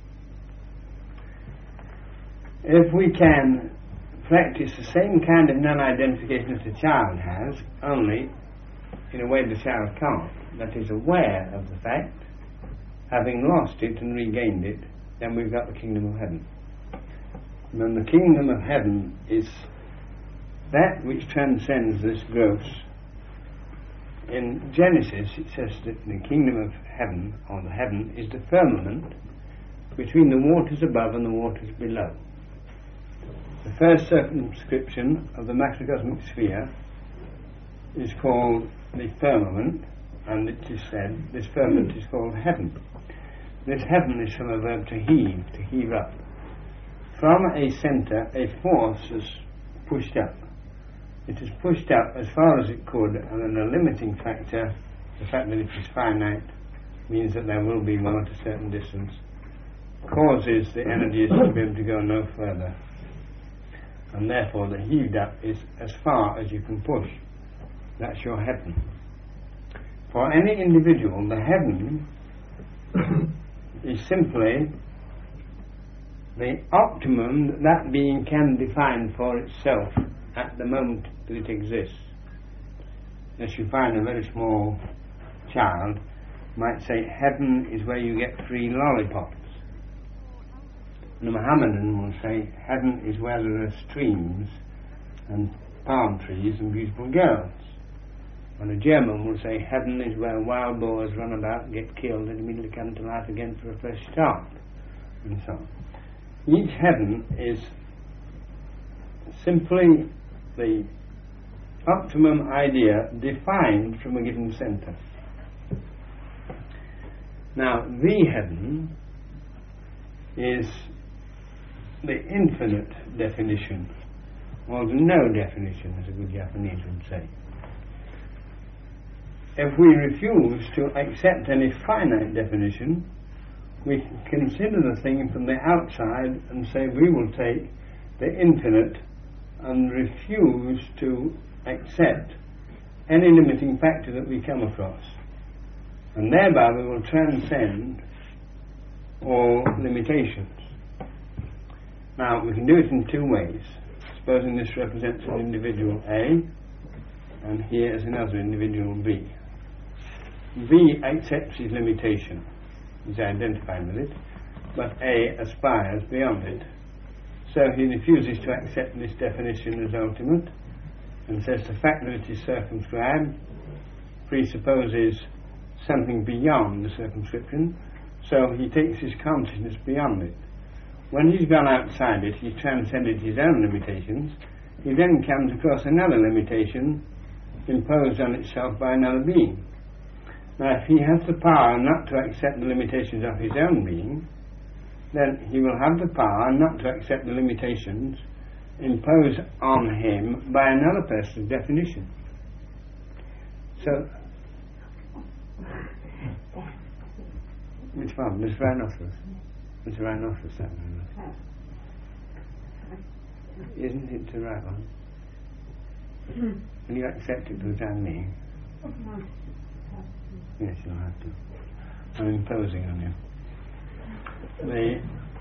If we can practice the same kind of non-identification as the child has, only in a way the child can't, that is aware of the fact, having lost it and regained it, then we've got the kingdom of heaven. And then the kingdom of heaven is that which transcends this gross. In Genesis it says that the kingdom of heaven, or the heaven, is the firmament between the waters above and the waters below. The first circumscription of the macrocosmic sphere is called the firmament, and it is said this firmament is called heaven. This heaven is from a verb to heave up. from a centre a force is pushed up. It is pushed up as far as it could, and then the limiting factor, the fact that it is finite, means that there will be one at a certain distance, causes the energies to be able to go no further. And therefore the heaved up is as far as you can push. That's your heaven. For any individual, the heaven is simply the optimum that that being can define for itself at the moment that it exists. As you find a very small child might say heaven is where you get free lollipops. And a Mohammedan will say heaven is where there are streams and palm trees and beautiful girls. And a German will say heaven is where wild boars run about, get killed and immediately come to life again for a fresh start, and so on. Each heaven is simply the optimum idea defined from a given centre. Now, the heaven is the infinite definition, or the no definition, as a good Japanese would say. If we refuse to accept any finite definition, we consider the thing from the outside and say we will take the infinite and refuse to accept any limiting factor that we come across. And thereby we will transcend all limitations. Now, we can do it in two ways. Supposing this represents an individual A, and here is another individual B. B accepts his limitation, is identified with it, but A aspires beyond it. So he refuses to accept this definition as ultimate, and says the fact that it is circumscribed presupposes something beyond the circumscription, so he takes his consciousness beyond it. When he's gone outside it, he's transcended his own limitations, he then comes across another limitation imposed on itself by another being. Now, if he has the power not to accept the limitations of his own being, then he will have the power not to accept the limitations imposed on him by another person's definition. So, which one? This rhinoceros. It's a rhinoceros, that rhinoceros. Isn't it the right one? Will you accept it for the time being? Yes, you'll have to. I'm imposing on you. The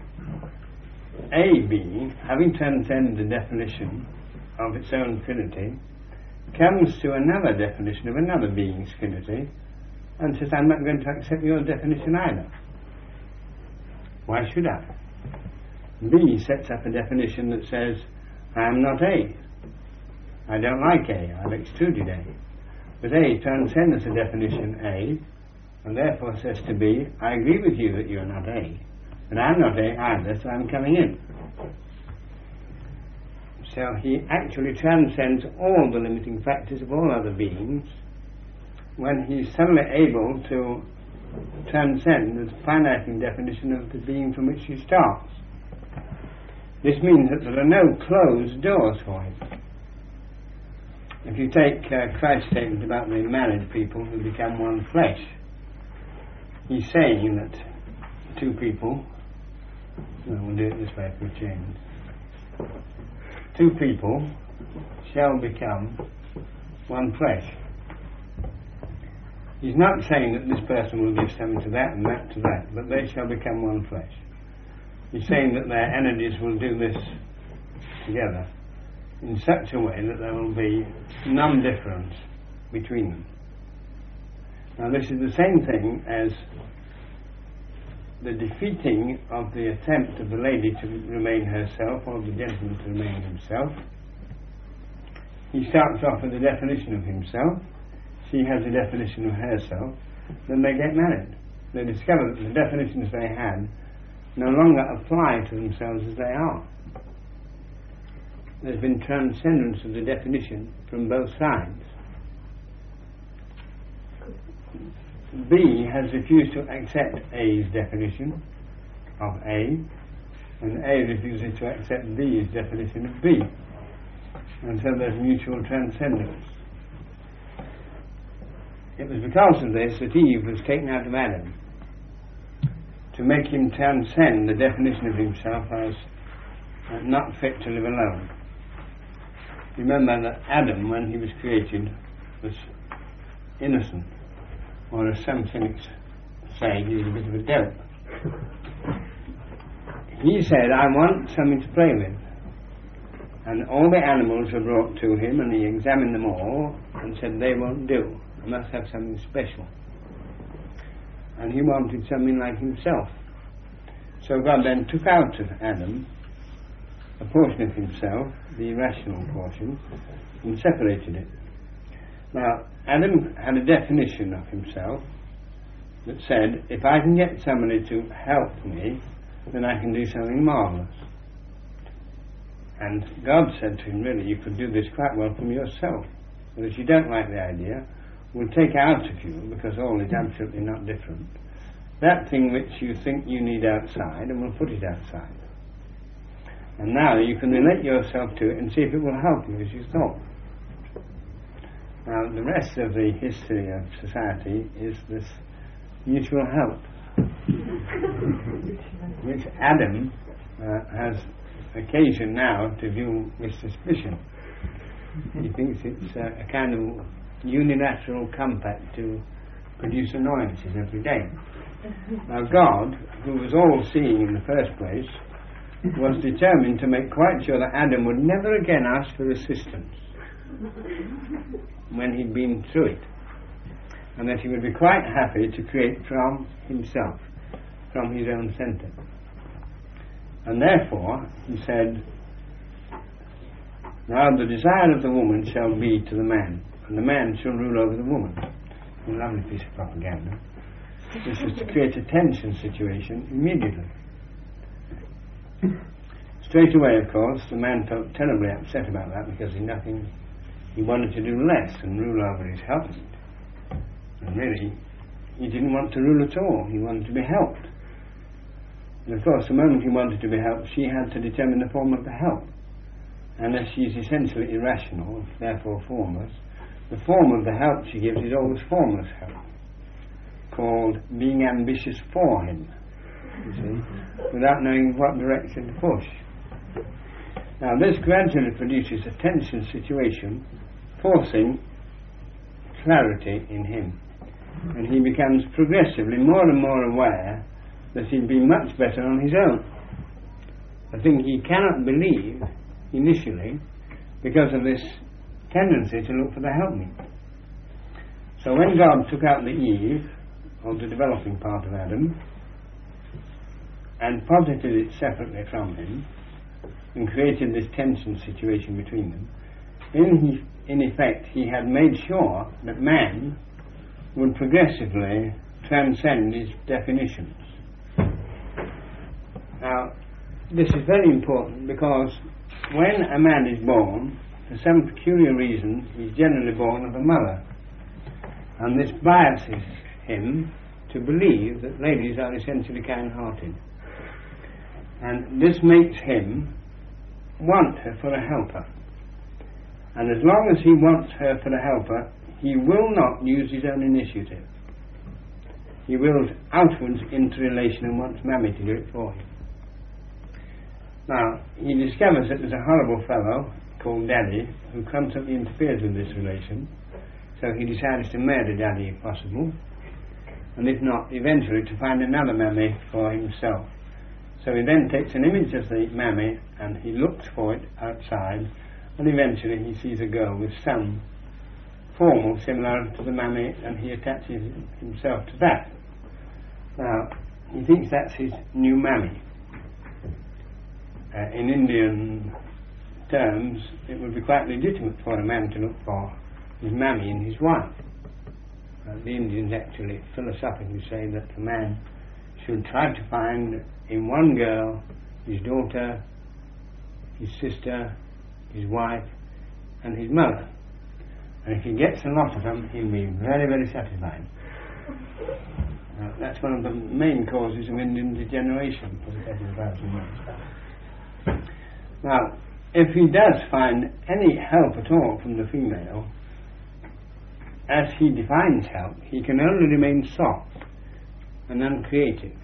A being, having transcended the definition of its own finity, comes to another definition of another being's finity and says, I'm not going to accept your definition either. Why should I? B sets up a definition that says, I am not A. I don't like A. I've extruded A. But A transcends the definition A, and therefore says to B, I agree with you that you're not A, but I'm not A either, so I'm coming in. So he actually transcends all the limiting factors of all other beings when he's suddenly able to transcend the finiting definition of the being from which he starts. This means that there are no closed doors for him. If you take Christ's statement about the married people who become one flesh, he's saying that two people, we'll do it this way for a change, two people shall become one flesh. He's not saying that this person will give something to that and that to that, but they shall become one flesh. He's saying that their energies will do this together in such a way that there will be non-difference between them. Now, this is the same thing as the defeating of the attempt of the lady to remain herself or the gentleman to remain himself. He starts off with a definition of himself, she has a definition of herself, then they get married. They discover that the definitions they had no longer apply to themselves as they are. There's been transcendence of the definition from both sides. B has refused to accept A's definition of A, and A refuses to accept B's definition of B. And so there's mutual transcendence. It was because of this that Eve was taken out of Adam, to make him transcend the definition of himself as not fit to live alone. Remember that Adam, when he was created, was innocent, or as some cynics say, he was a bit of a dope. He said, I want something to play with. And all the animals were brought to him, and he examined them all and said, they won't do. I must have something special. And he wanted something like himself. So God then took out of Adam a portion of himself, the irrational portion, and separated it. Now, Adam had a definition of himself that said, if I can get somebody to help me, then I can do something marvellous. And God said to him, really, you could do this quite well from yourself. But if you don't like the idea, we'll take out of you, because all is absolutely not different, that thing which you think you need outside, and we'll put it outside. And now you can relate yourself to it and see if it will help you as you thought. Now, the rest of the history of society is this mutual help, which Adam has occasion now to view with suspicion. He thinks it's a kind of unilateral compact to produce annoyances every day. Now God, who was all-seeing in the first place, was determined to make quite sure that Adam would never again ask for assistance when he'd been through it, and that he would be quite happy to create from himself, from his own centre. And therefore, he said, now the desire of the woman shall be to the man, and the man shall rule over the woman. A lovely piece of propaganda. This was to create a tension situation immediately. Straight away, of course, the man felt terribly upset about that, because he wanted to do less and rule over his husband. And really, he didn't want to rule at all. He wanted to be helped. And of course, the moment he wanted to be helped, she had to determine the form of the help. And as she's essentially irrational, therefore formless, the form of the help she gives is always formless help, called being ambitious for him, you see, without knowing what direction to push. Now this gradually produces a tension situation, forcing clarity in him, and he becomes progressively more and more aware that he'd be much better on his own, a thing he cannot believe initially because of this tendency to look for the helpmeet. So when God took out the Eve, or the developing part of Adam, and posited it separately from him, and created this tension situation between them, in effect he had made sure that man would progressively transcend his definitions. Now, this is very important, because when a man is born, for some peculiar reason, he's generally born of a mother, and this biases him to believe that ladies are essentially kind-hearted, and this makes him want her for a helper, and as long as he wants her for a helper, he will not use his own initiative. He wills outwards into relation and wants Mammy to do it for him. Now, he discovers that there's a horrible fellow called Daddy who constantly interferes with this relation, so he decides to murder Daddy if possible, and if not, eventually to find another Mammy for himself. So he then takes an image of the Mammy and he looks for it outside, and eventually he sees a girl with some formal similarity to the Mammy, and he attaches himself to that. Now, he thinks that's his new Mammy. In Indian terms, it would be quite legitimate for a man to look for his Mammy in his wife. The Indians actually philosophically say that a man should try to find in one girl his daughter, his sister, his wife, and his mother. And if he gets a lot of them, he'll be very, very satisfied. That's one of the main causes of Indian degeneration for the 30,000 years. Now, if he does find any help at all from the female, as he defines help, he can only remain soft and uncreative.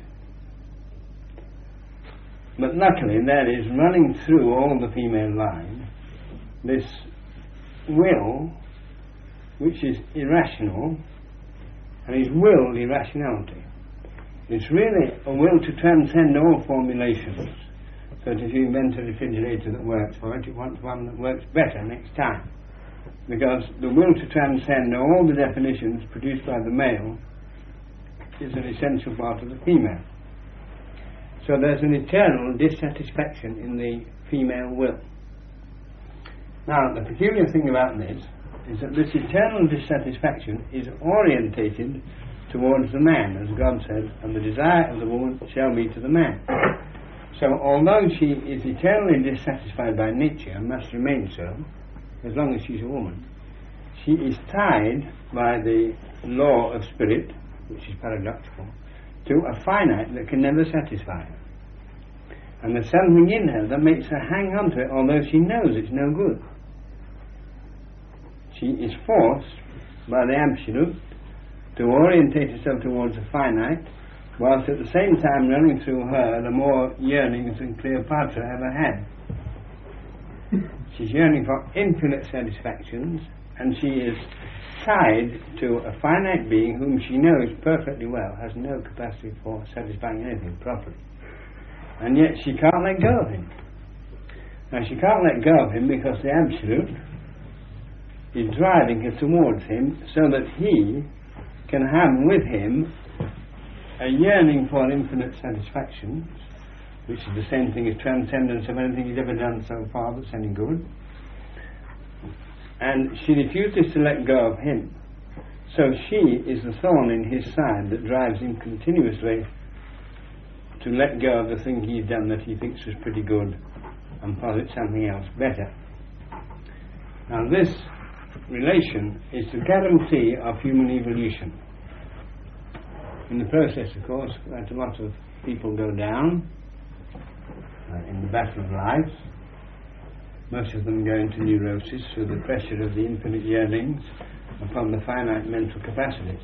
But luckily there is running through all the female line this will which is irrational, and is willed irrationality. It's really a will to transcend all formulations. So that if you invent a refrigerator that works for it, you want one that works better next time. Because the will to transcend all the definitions produced by the male is an essential part of the female. So there's an eternal dissatisfaction in the female will. Now, the peculiar thing about this is that this eternal dissatisfaction is orientated towards the man, as God said, and the desire of the woman shall be to the man. So although she is eternally dissatisfied by nature and must remain so, as long as she's a woman, she is tied by the law of spirit, which is paradoxical, to a finite that can never satisfy her. And there's something in her that makes her hang on to it, although she knows it's no good. She is forced by the Absolute to orientate herself towards the finite, whilst at the same time running through her the more yearnings than Cleopatra ever had. She's yearning for infinite satisfactions, and she is tied to a finite being whom she knows perfectly well has no capacity for satisfying anything properly. And yet she can't let go of him. Now she can't let go of him because the Absolute is driving her towards him so that he can have with him a yearning for infinite satisfactions, which is the same thing as transcendence of anything he's ever done so far that's any good. And she refuses to let go of him. So she is the thorn in his side that drives him continuously to let go of the thing he's done that he thinks was pretty good and posit something else better. Now this relation is the guarantee of human evolution. In the process, of course, quite a lot of people go down in the battle of life. Most of them go into neurosis through the pressure of the infinite yearnings upon the finite mental capacities.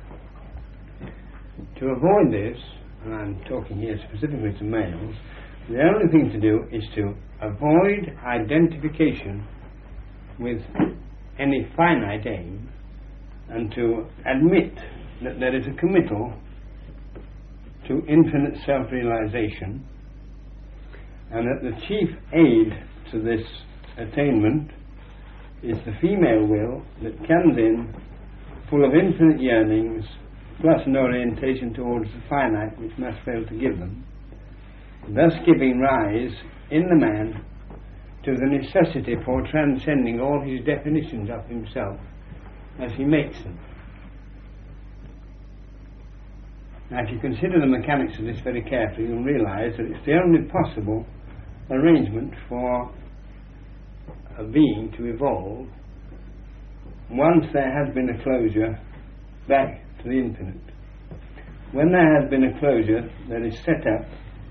To avoid this, and I'm talking here specifically to males, the only thing to do is to avoid identification with any finite aim and to admit that there is a committal to infinite self-realization, and that the chief aid to this attainment is the female will that comes in full of infinite yearnings plus an orientation towards the finite which must fail to give them, thus giving rise in the man to the necessity for transcending all his definitions of himself as he makes them. Now if you consider the mechanics of this very carefully, you'll realize that it's the only possible arrangement for a being to evolve once there has been a closure back to the infinite. When there has been a closure, there is set up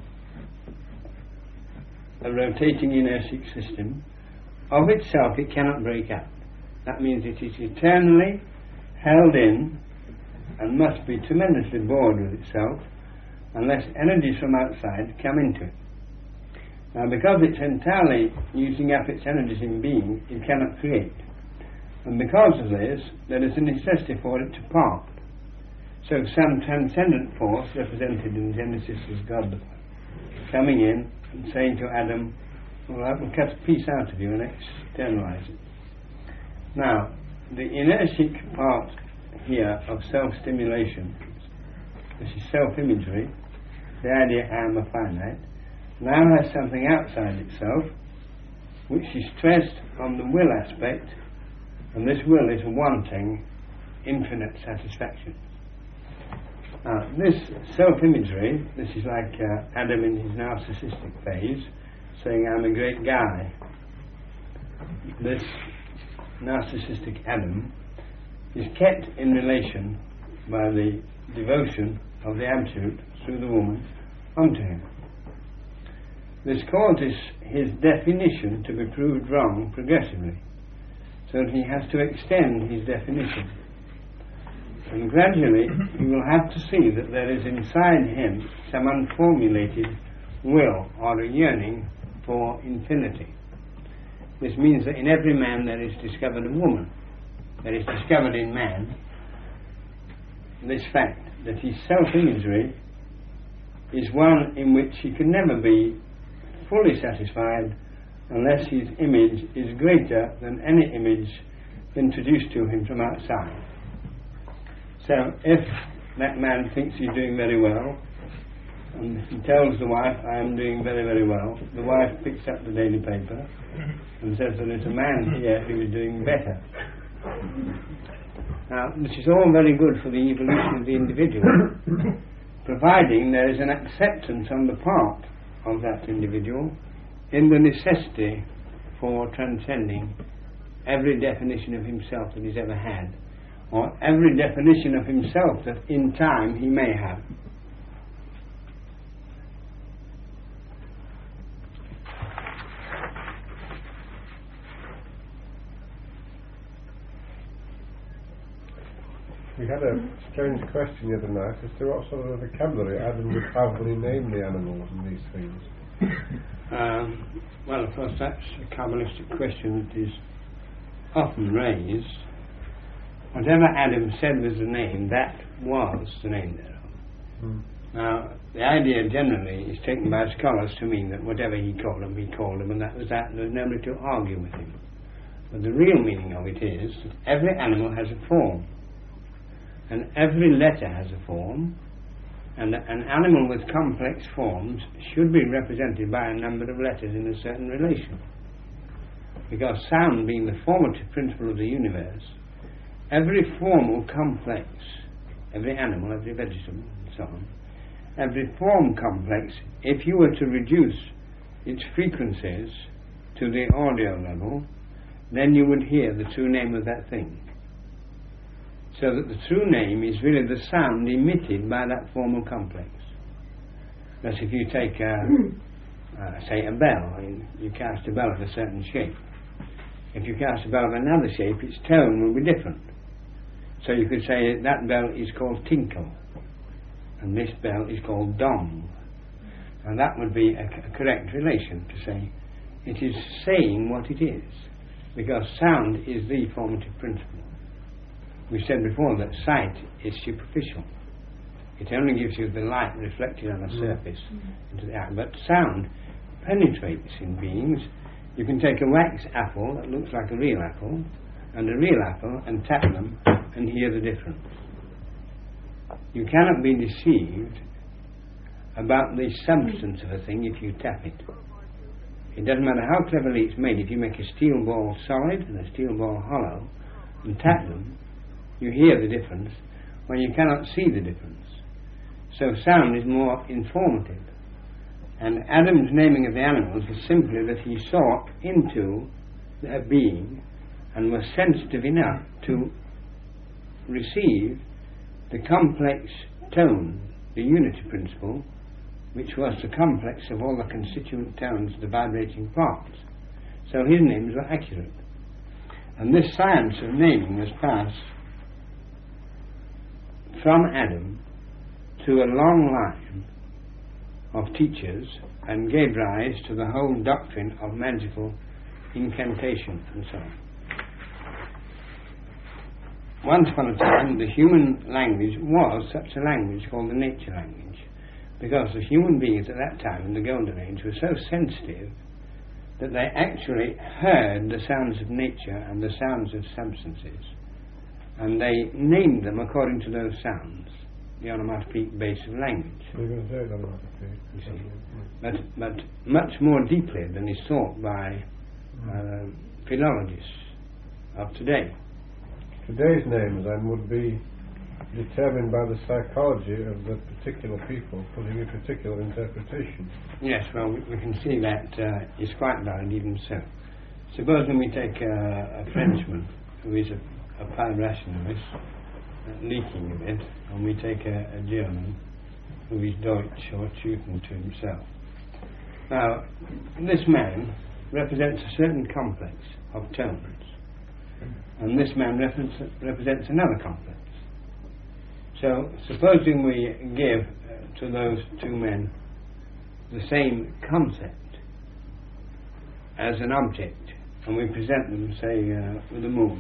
a rotating inertic system. Of itself it cannot break up. That means it is eternally held in and must be tremendously bored with itself unless energies from outside come into it. Now because it's entirely using up its energies in being, it cannot create. And because of this, there is a necessity for it to part. So some transcendent force, represented in Genesis as God, coming in and saying to Adam, well, I will cut a piece out of you and externalize it. Now, the inertic part here of self-stimulation, this is self-imagery, the idea I am a finite, now has something outside itself which is stressed on the will aspect, and this will is wanting infinite satisfaction. Now, this self-imagery, this is like Adam in his narcissistic phase, saying, I'm a great guy. This narcissistic Adam is kept in relation by the devotion of the Absolute through the woman onto him. This causes his definition to be proved wrong progressively, so that he has to extend his definition. And gradually he will have to see that there is inside him some unformulated will or a yearning for infinity. This means that in every man there is discovered a woman. There is discovered in man this fact that his self-imagery is one in which he can never be fully satisfied unless his image is greater than any image introduced to him from outside. So if that man thinks he's doing very well, and he tells the wife, I am doing very, very well, the wife picks up the daily paper and says there is a man here who is doing better. Now, this is all very good for the evolution of the individual, providing there is an acceptance on the part of that individual in the necessity for transcending every definition of himself that he's ever had, or every definition of himself that in time he may have. We had a strange question the other night as to what sort of vocabulary Adam would have when he named the animals and these things. Well, of course, that's a Kabbalistic question that is often raised. Whatever Adam said was the name, that was the name thereof. Now, the idea generally is taken by scholars to mean that whatever he called them, and that was that, and there was nobody to argue with him. But the real meaning of it is that every animal has a form, and every letter has a form, and an animal with complex forms should be represented by a number of letters in a certain relation. Because sound being the formative principle of the universe, every formal complex, every animal, every vegetable, and so on, every form complex, if you were to reduce its frequencies to the audio level, then you would hear the true name of that thing. So that the true name is really the sound emitted by that formal complex. Thus, if you take, say, a bell, you cast a bell of a certain shape. If you cast a bell of another shape, its tone will be different. So you could say that bell is called tinkle, and this bell is called dong. And that would be a correct relation to say it is saying what it is, because sound is the formative principle. We said before that sight is superficial. It only gives you the light reflected on a surface into the eye. But sound penetrates in beings. You can take a wax apple that looks like a real apple and a real apple and tap them and hear the difference. You cannot be deceived about the substance of a thing if you tap it. It doesn't matter how cleverly it's made. If you make a steel ball solid and a steel ball hollow and tap them, you hear the difference when you cannot see the difference. So sound is more informative. And Adam's naming of the animals was simply that he saw into their being and was sensitive enough to receive the complex tone, the unity principle, which was the complex of all the constituent tones, the vibrating parts. So his names were accurate. And this science of naming was passed from Adam to a long line of teachers and gave rise to the whole doctrine of magical incantation and so on. Once upon a time, the human language was such a language called the nature language, because the human beings at that time in the Golden Age were so sensitive that they actually heard the sounds of nature and the sounds of substances, and they named them according to those sounds, the onomatopoeic base of language. You're going to say onomatopoeic. You see. But much more deeply than is thought by philologists of today. Today's names then would be determined by the psychology of the particular people putting a particular interpretation. Yes, well, we can see that is quite valid even so. Suppose when we take a Frenchman who is a pie rationalist, leaking a bit, and we take a German of his Deutsch or Teuton to himself. Now, this man represents a certain complex of tones, and this man represents another complex. So, supposing we give to those two men the same concept as an object, and we present them, say, with the moon.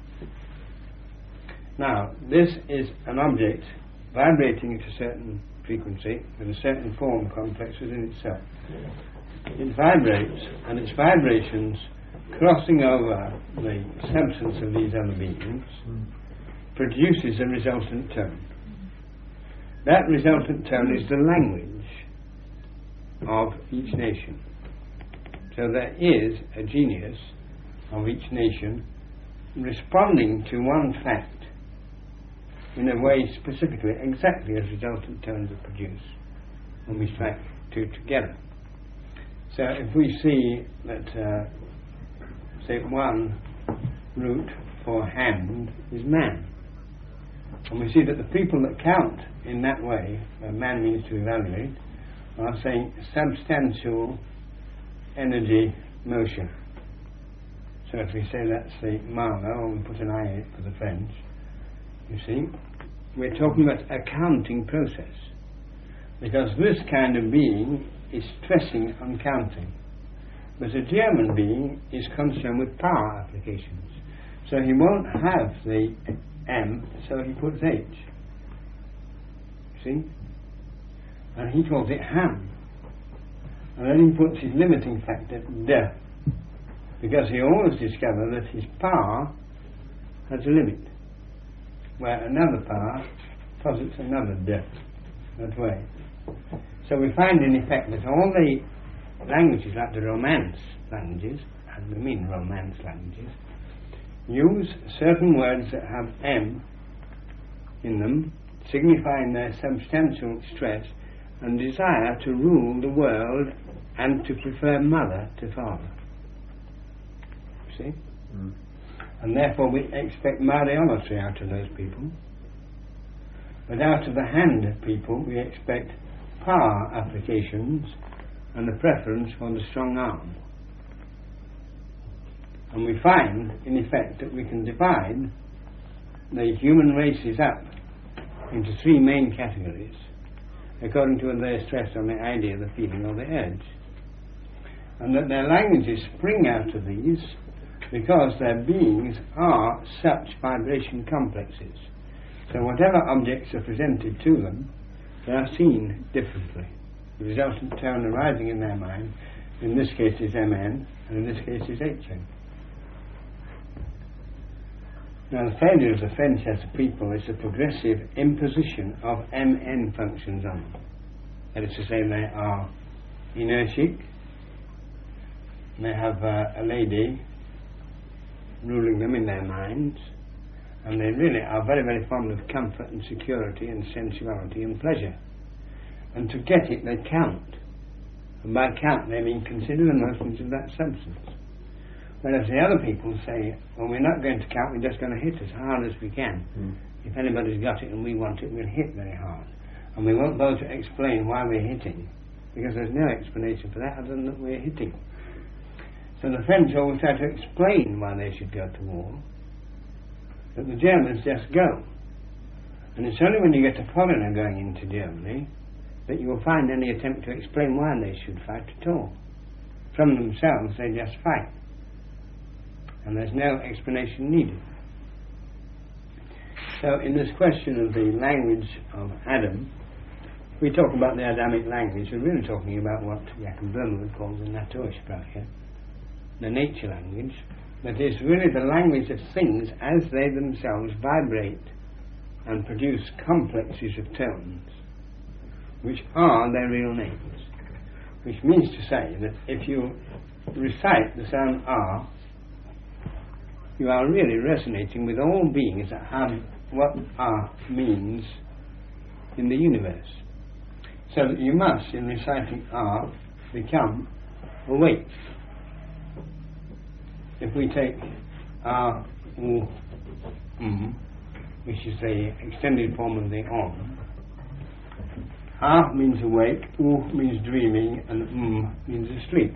Now, this is an object vibrating at a certain frequency with a certain form complex within itself. It vibrates, and its vibrations crossing over the substance of these other beings produces a resultant tone. That resultant tone is the language of each nation. So there is a genius of each nation responding to one fact in a way specifically, exactly as resultant tones are produced when we strike two together. So if we see that, say, one root for hand is man, and we see that the people that count in that way, where man means to evaluate, are saying substantial energy motion. So if we say that's the Marlow, or we put an I in it for the French, you see, we're talking about a counting process, because this kind of being is stressing on counting. But a German being is concerned with power applications, so he won't have the M, so he puts H. See? And he calls it ham. And then he puts his limiting factor, D, because he always discovers that his power has a limit, where another power posits another D, that way. So we find in effect that all the languages, like the Romance languages, and we mean Romance languages, use certain words that have M in them, signifying their substantial stress and desire to rule the world and to prefer mother to father. See? And therefore we expect Mariolatry out of those people. But out of the hand people we expect power applications and a preference for the strong arm. And we find, in effect, that we can divide the human races up into three main categories, according to whether they're stressed on the idea, the feeling, or the urge. And that their languages spring out of these because their beings are such vibration complexes. So whatever objects are presented to them, they are seen differently. The resultant tone arising in their mind, in this case is MN, and in this case is HN. Now the failure of the French as a people is a progressive imposition of MN functions on them. That is to say, they are inertic, they have a lady ruling them in their minds, and they really are very, very fond of comfort and security and sensuality and pleasure. And to get it, they count. And by count, they mean consider the motions of that substance. Whereas the other people say, well, we're not going to count, we're just going to hit as hard as we can. If anybody's got it and we want it, we'll hit very hard. And we won't bother to explain why we're hitting, because there's no explanation for that other than that we're hitting. So the French always try to explain why they should go to war, but the Germans just go. And it's only when you get a foreigner going into Germany that you will find any attempt to explain why they should fight at all. From themselves, they just fight. And there's no explanation needed. So in this question of the language of Adam, we talk about the Adamic language, we're really talking about what Jacob Böhmer would call the Natursprache, the nature language, that is really the language of things as they themselves vibrate and produce complexes of tones, which are their real names. Which means to say that if you recite the sound R, you are really resonating with all beings that have what R means in the universe. So that you must, in reciting R, become awake. If we take R, U, which is the extended form of the OM, A means awake, U means dreaming, and means asleep.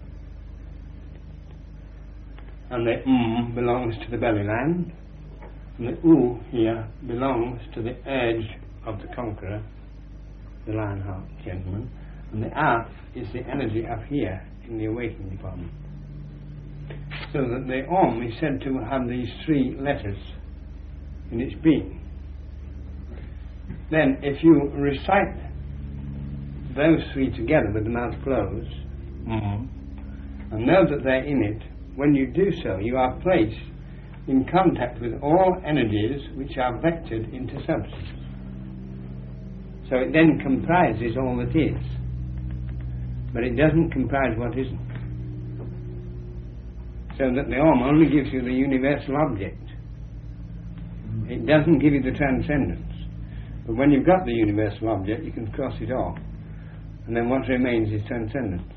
And the belongs to the belly land, and the U here belongs to the edge of the conqueror, the Lionheart gentleman, and the A is the energy up here in the awakening department. So that the Om is said to have these three letters in its being. Then if you recite those three together with the mouth closed, and know that they're in it, when you do so, you are placed in contact with all energies which are vectored into substance. So it then comprises all that is, but it doesn't comprise what isn't. So that the Om only gives you the universal object. It doesn't give you the transcendence. But when you've got the universal object, you can cross it off, and then what remains is transcendence.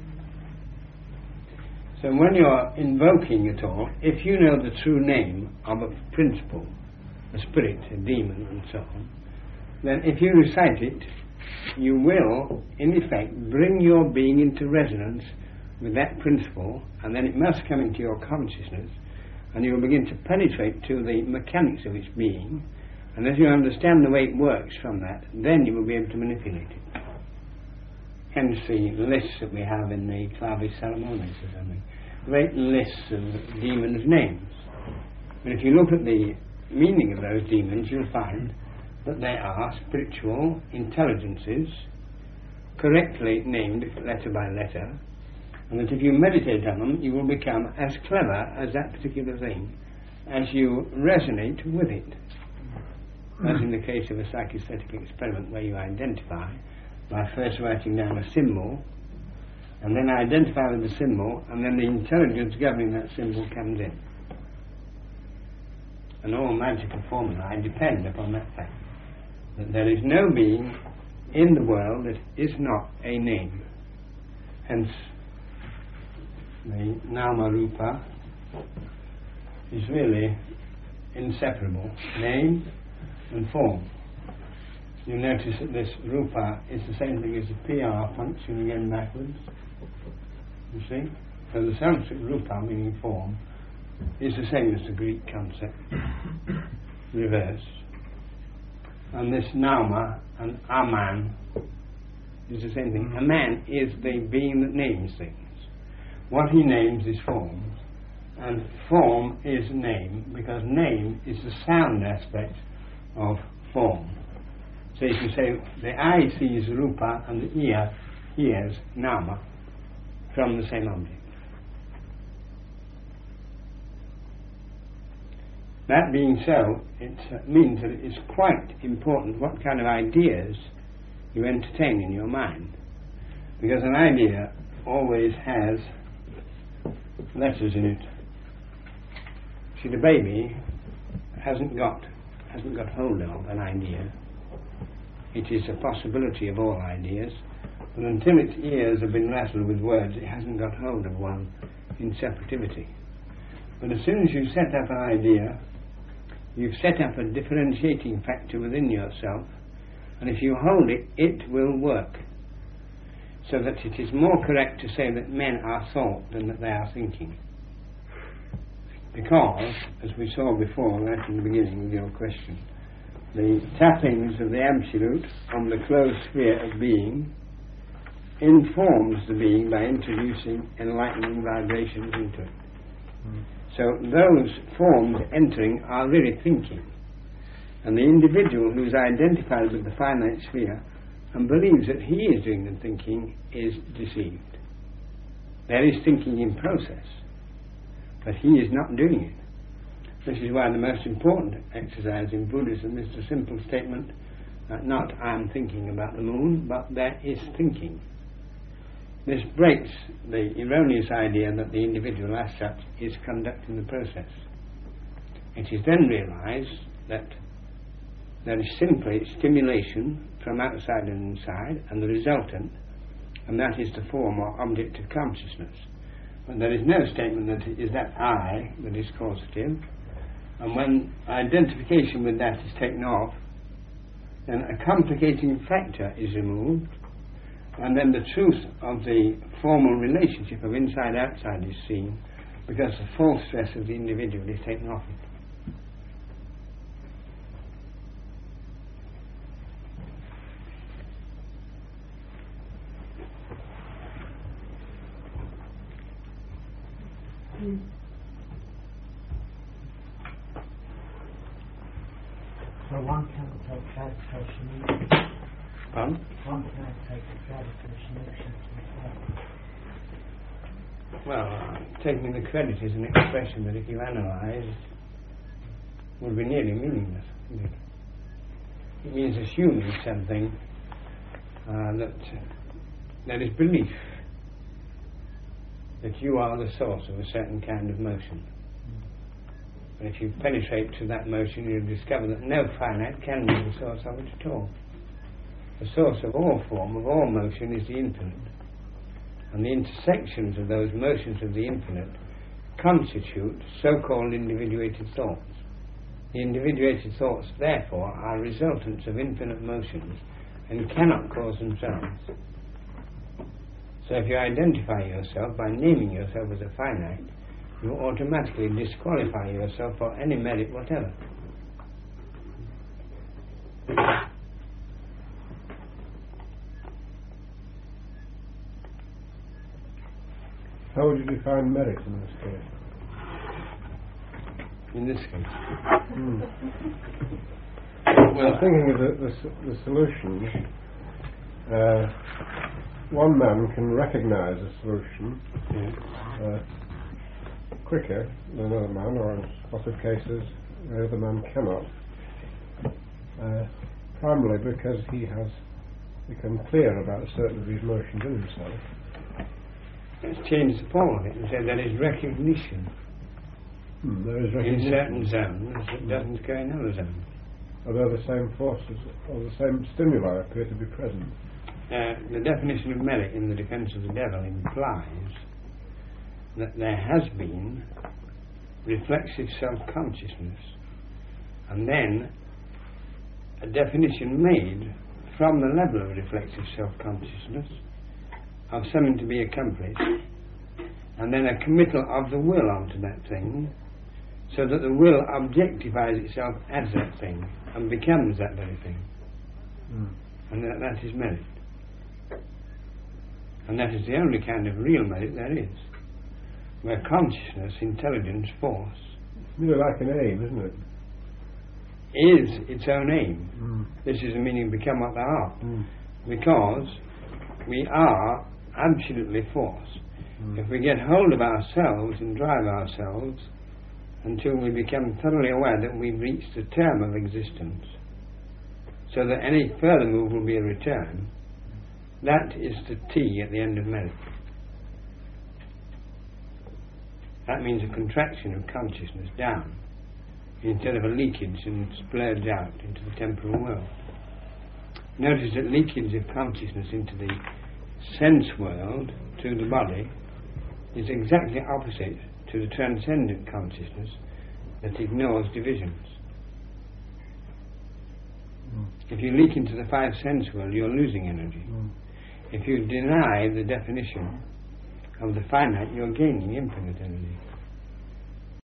So when you're invoking at all, if you know the true name of a principle, a spirit, a demon, and so on, then if you recite it, you will, in effect, bring your being into resonance with that principle, and then it must come into your consciousness, and you will begin to penetrate to the mechanics of its being, and as you understand the way it works from that, then you will be able to manipulate it. Hence the lists that we have in the Clavis ceremonies or something. Great lists of demons' names. But if you look at the meaning of those demons, you'll find that they are spiritual intelligences, correctly named letter by letter, and that if you meditate on them, you will become as clever as that particular thing as you resonate with it. As in the case of a psychesthetic experiment where you identify by first writing down a symbol, and then identify with the symbol, and then the intelligence governing that symbol comes in. And all magical formulae depend upon that fact, that there is no being in the world that is not a name. Hence, the Nama Rupa is really inseparable, name and form. You notice that this Rupa is the same thing as the PR function again backwards. You see? So the Sanskrit Rupa, meaning form, is the same as the Greek concept, reversed. And this Nama and Aman is the same thing. A man is the being that names things. What he names is form, and form is name, because name is the sound aspect of form. So you can say the eye sees Rupa and the ear hears Nama from the same object. That being so, it means that it is quite important what kind of ideas you entertain in your mind, because an idea always has letters in it. See, the baby hasn't got hold of an idea. It is a possibility of all ideas, but until its ears have been rattled with words, it hasn't got hold of one in separativity. But as soon as you set up an idea, you've set up a differentiating factor within yourself, and if you hold it, it will work. So that it is more correct to say that men are thought than that they are thinking. Because, as we saw before, right in the beginning of your question, the tappings of the Absolute on the closed sphere of being informs the being by introducing enlightening vibrations into it. So those forms entering are really thinking. And the individual who is identified with the finite sphere and believes that he is doing the thinking is deceived. There is thinking in process, but he is not doing it. This is why the most important exercise in Buddhism is the simple statement, not I am thinking about the moon, but there is thinking. This breaks the erroneous idea that the individual as such is conducting the process. It is then realized that there is simply stimulation from outside and inside, and the resultant, and that is the form or object of consciousness. But there is no statement that it is that I that is causative, and when identification with that is taken off, then a complicating factor is removed, and then the truth of the formal relationship of inside-outside is seen, because the false stress of the individual is taken off it. So one cannot take gratification. Pardon? One cannot take a gratification. Well, taking the credit is an expression that if you analyse would be nearly meaningless. Isn't it? It means assuming something that is belief, that you are the source of a certain kind of motion. And if you penetrate to that motion, you'll discover that no finite can be the source of it at all. The source of all form, of all motion, is the infinite. And the intersections of those motions of the infinite constitute so-called individuated thoughts. The individuated thoughts, therefore, are resultants of infinite motions and cannot cause themselves. So if you identify yourself by naming yourself as a finite, you automatically disqualify yourself for any merit whatever. How would you define merit in this case? In this case? Well, I'm thinking of the solution. One man can recognise a solution quicker than another man, or in a lot of cases the other man cannot, primarily because he has become clear about certain of his motions in himself. Let's change the form of it and say there is recognition. There is recognition In certain zones that doesn't occur in other zones. Although the same forces or the same stimuli appear to be present. The definition of merit in the Defence of the Devil implies that there has been reflexive self-consciousness, and then a definition made from the level of reflexive self-consciousness of something to be accomplished, and then a committal of the will onto that thing, so that the will objectifies itself as that thing and becomes that very thing. And that is merit. And that is the only kind of real merit there is, where consciousness, intelligence, force Really like an aim, isn't it? Is its own aim. This is the meaning of become what thou art. Because we are absolutely force. If we get hold of ourselves and drive ourselves until we become thoroughly aware that we've reached the term of existence, so that any further move will be a return, that is the T at the end of merit. That means a contraction of consciousness down, instead of a leakage and splurge out into the temporal world. Notice that leakage of consciousness into the sense world, to the body, is exactly opposite to the transcendent consciousness that ignores divisions. If you leak into the five sense world, you're losing energy. If you deny the definition of the finite, you're gaining infinite energy.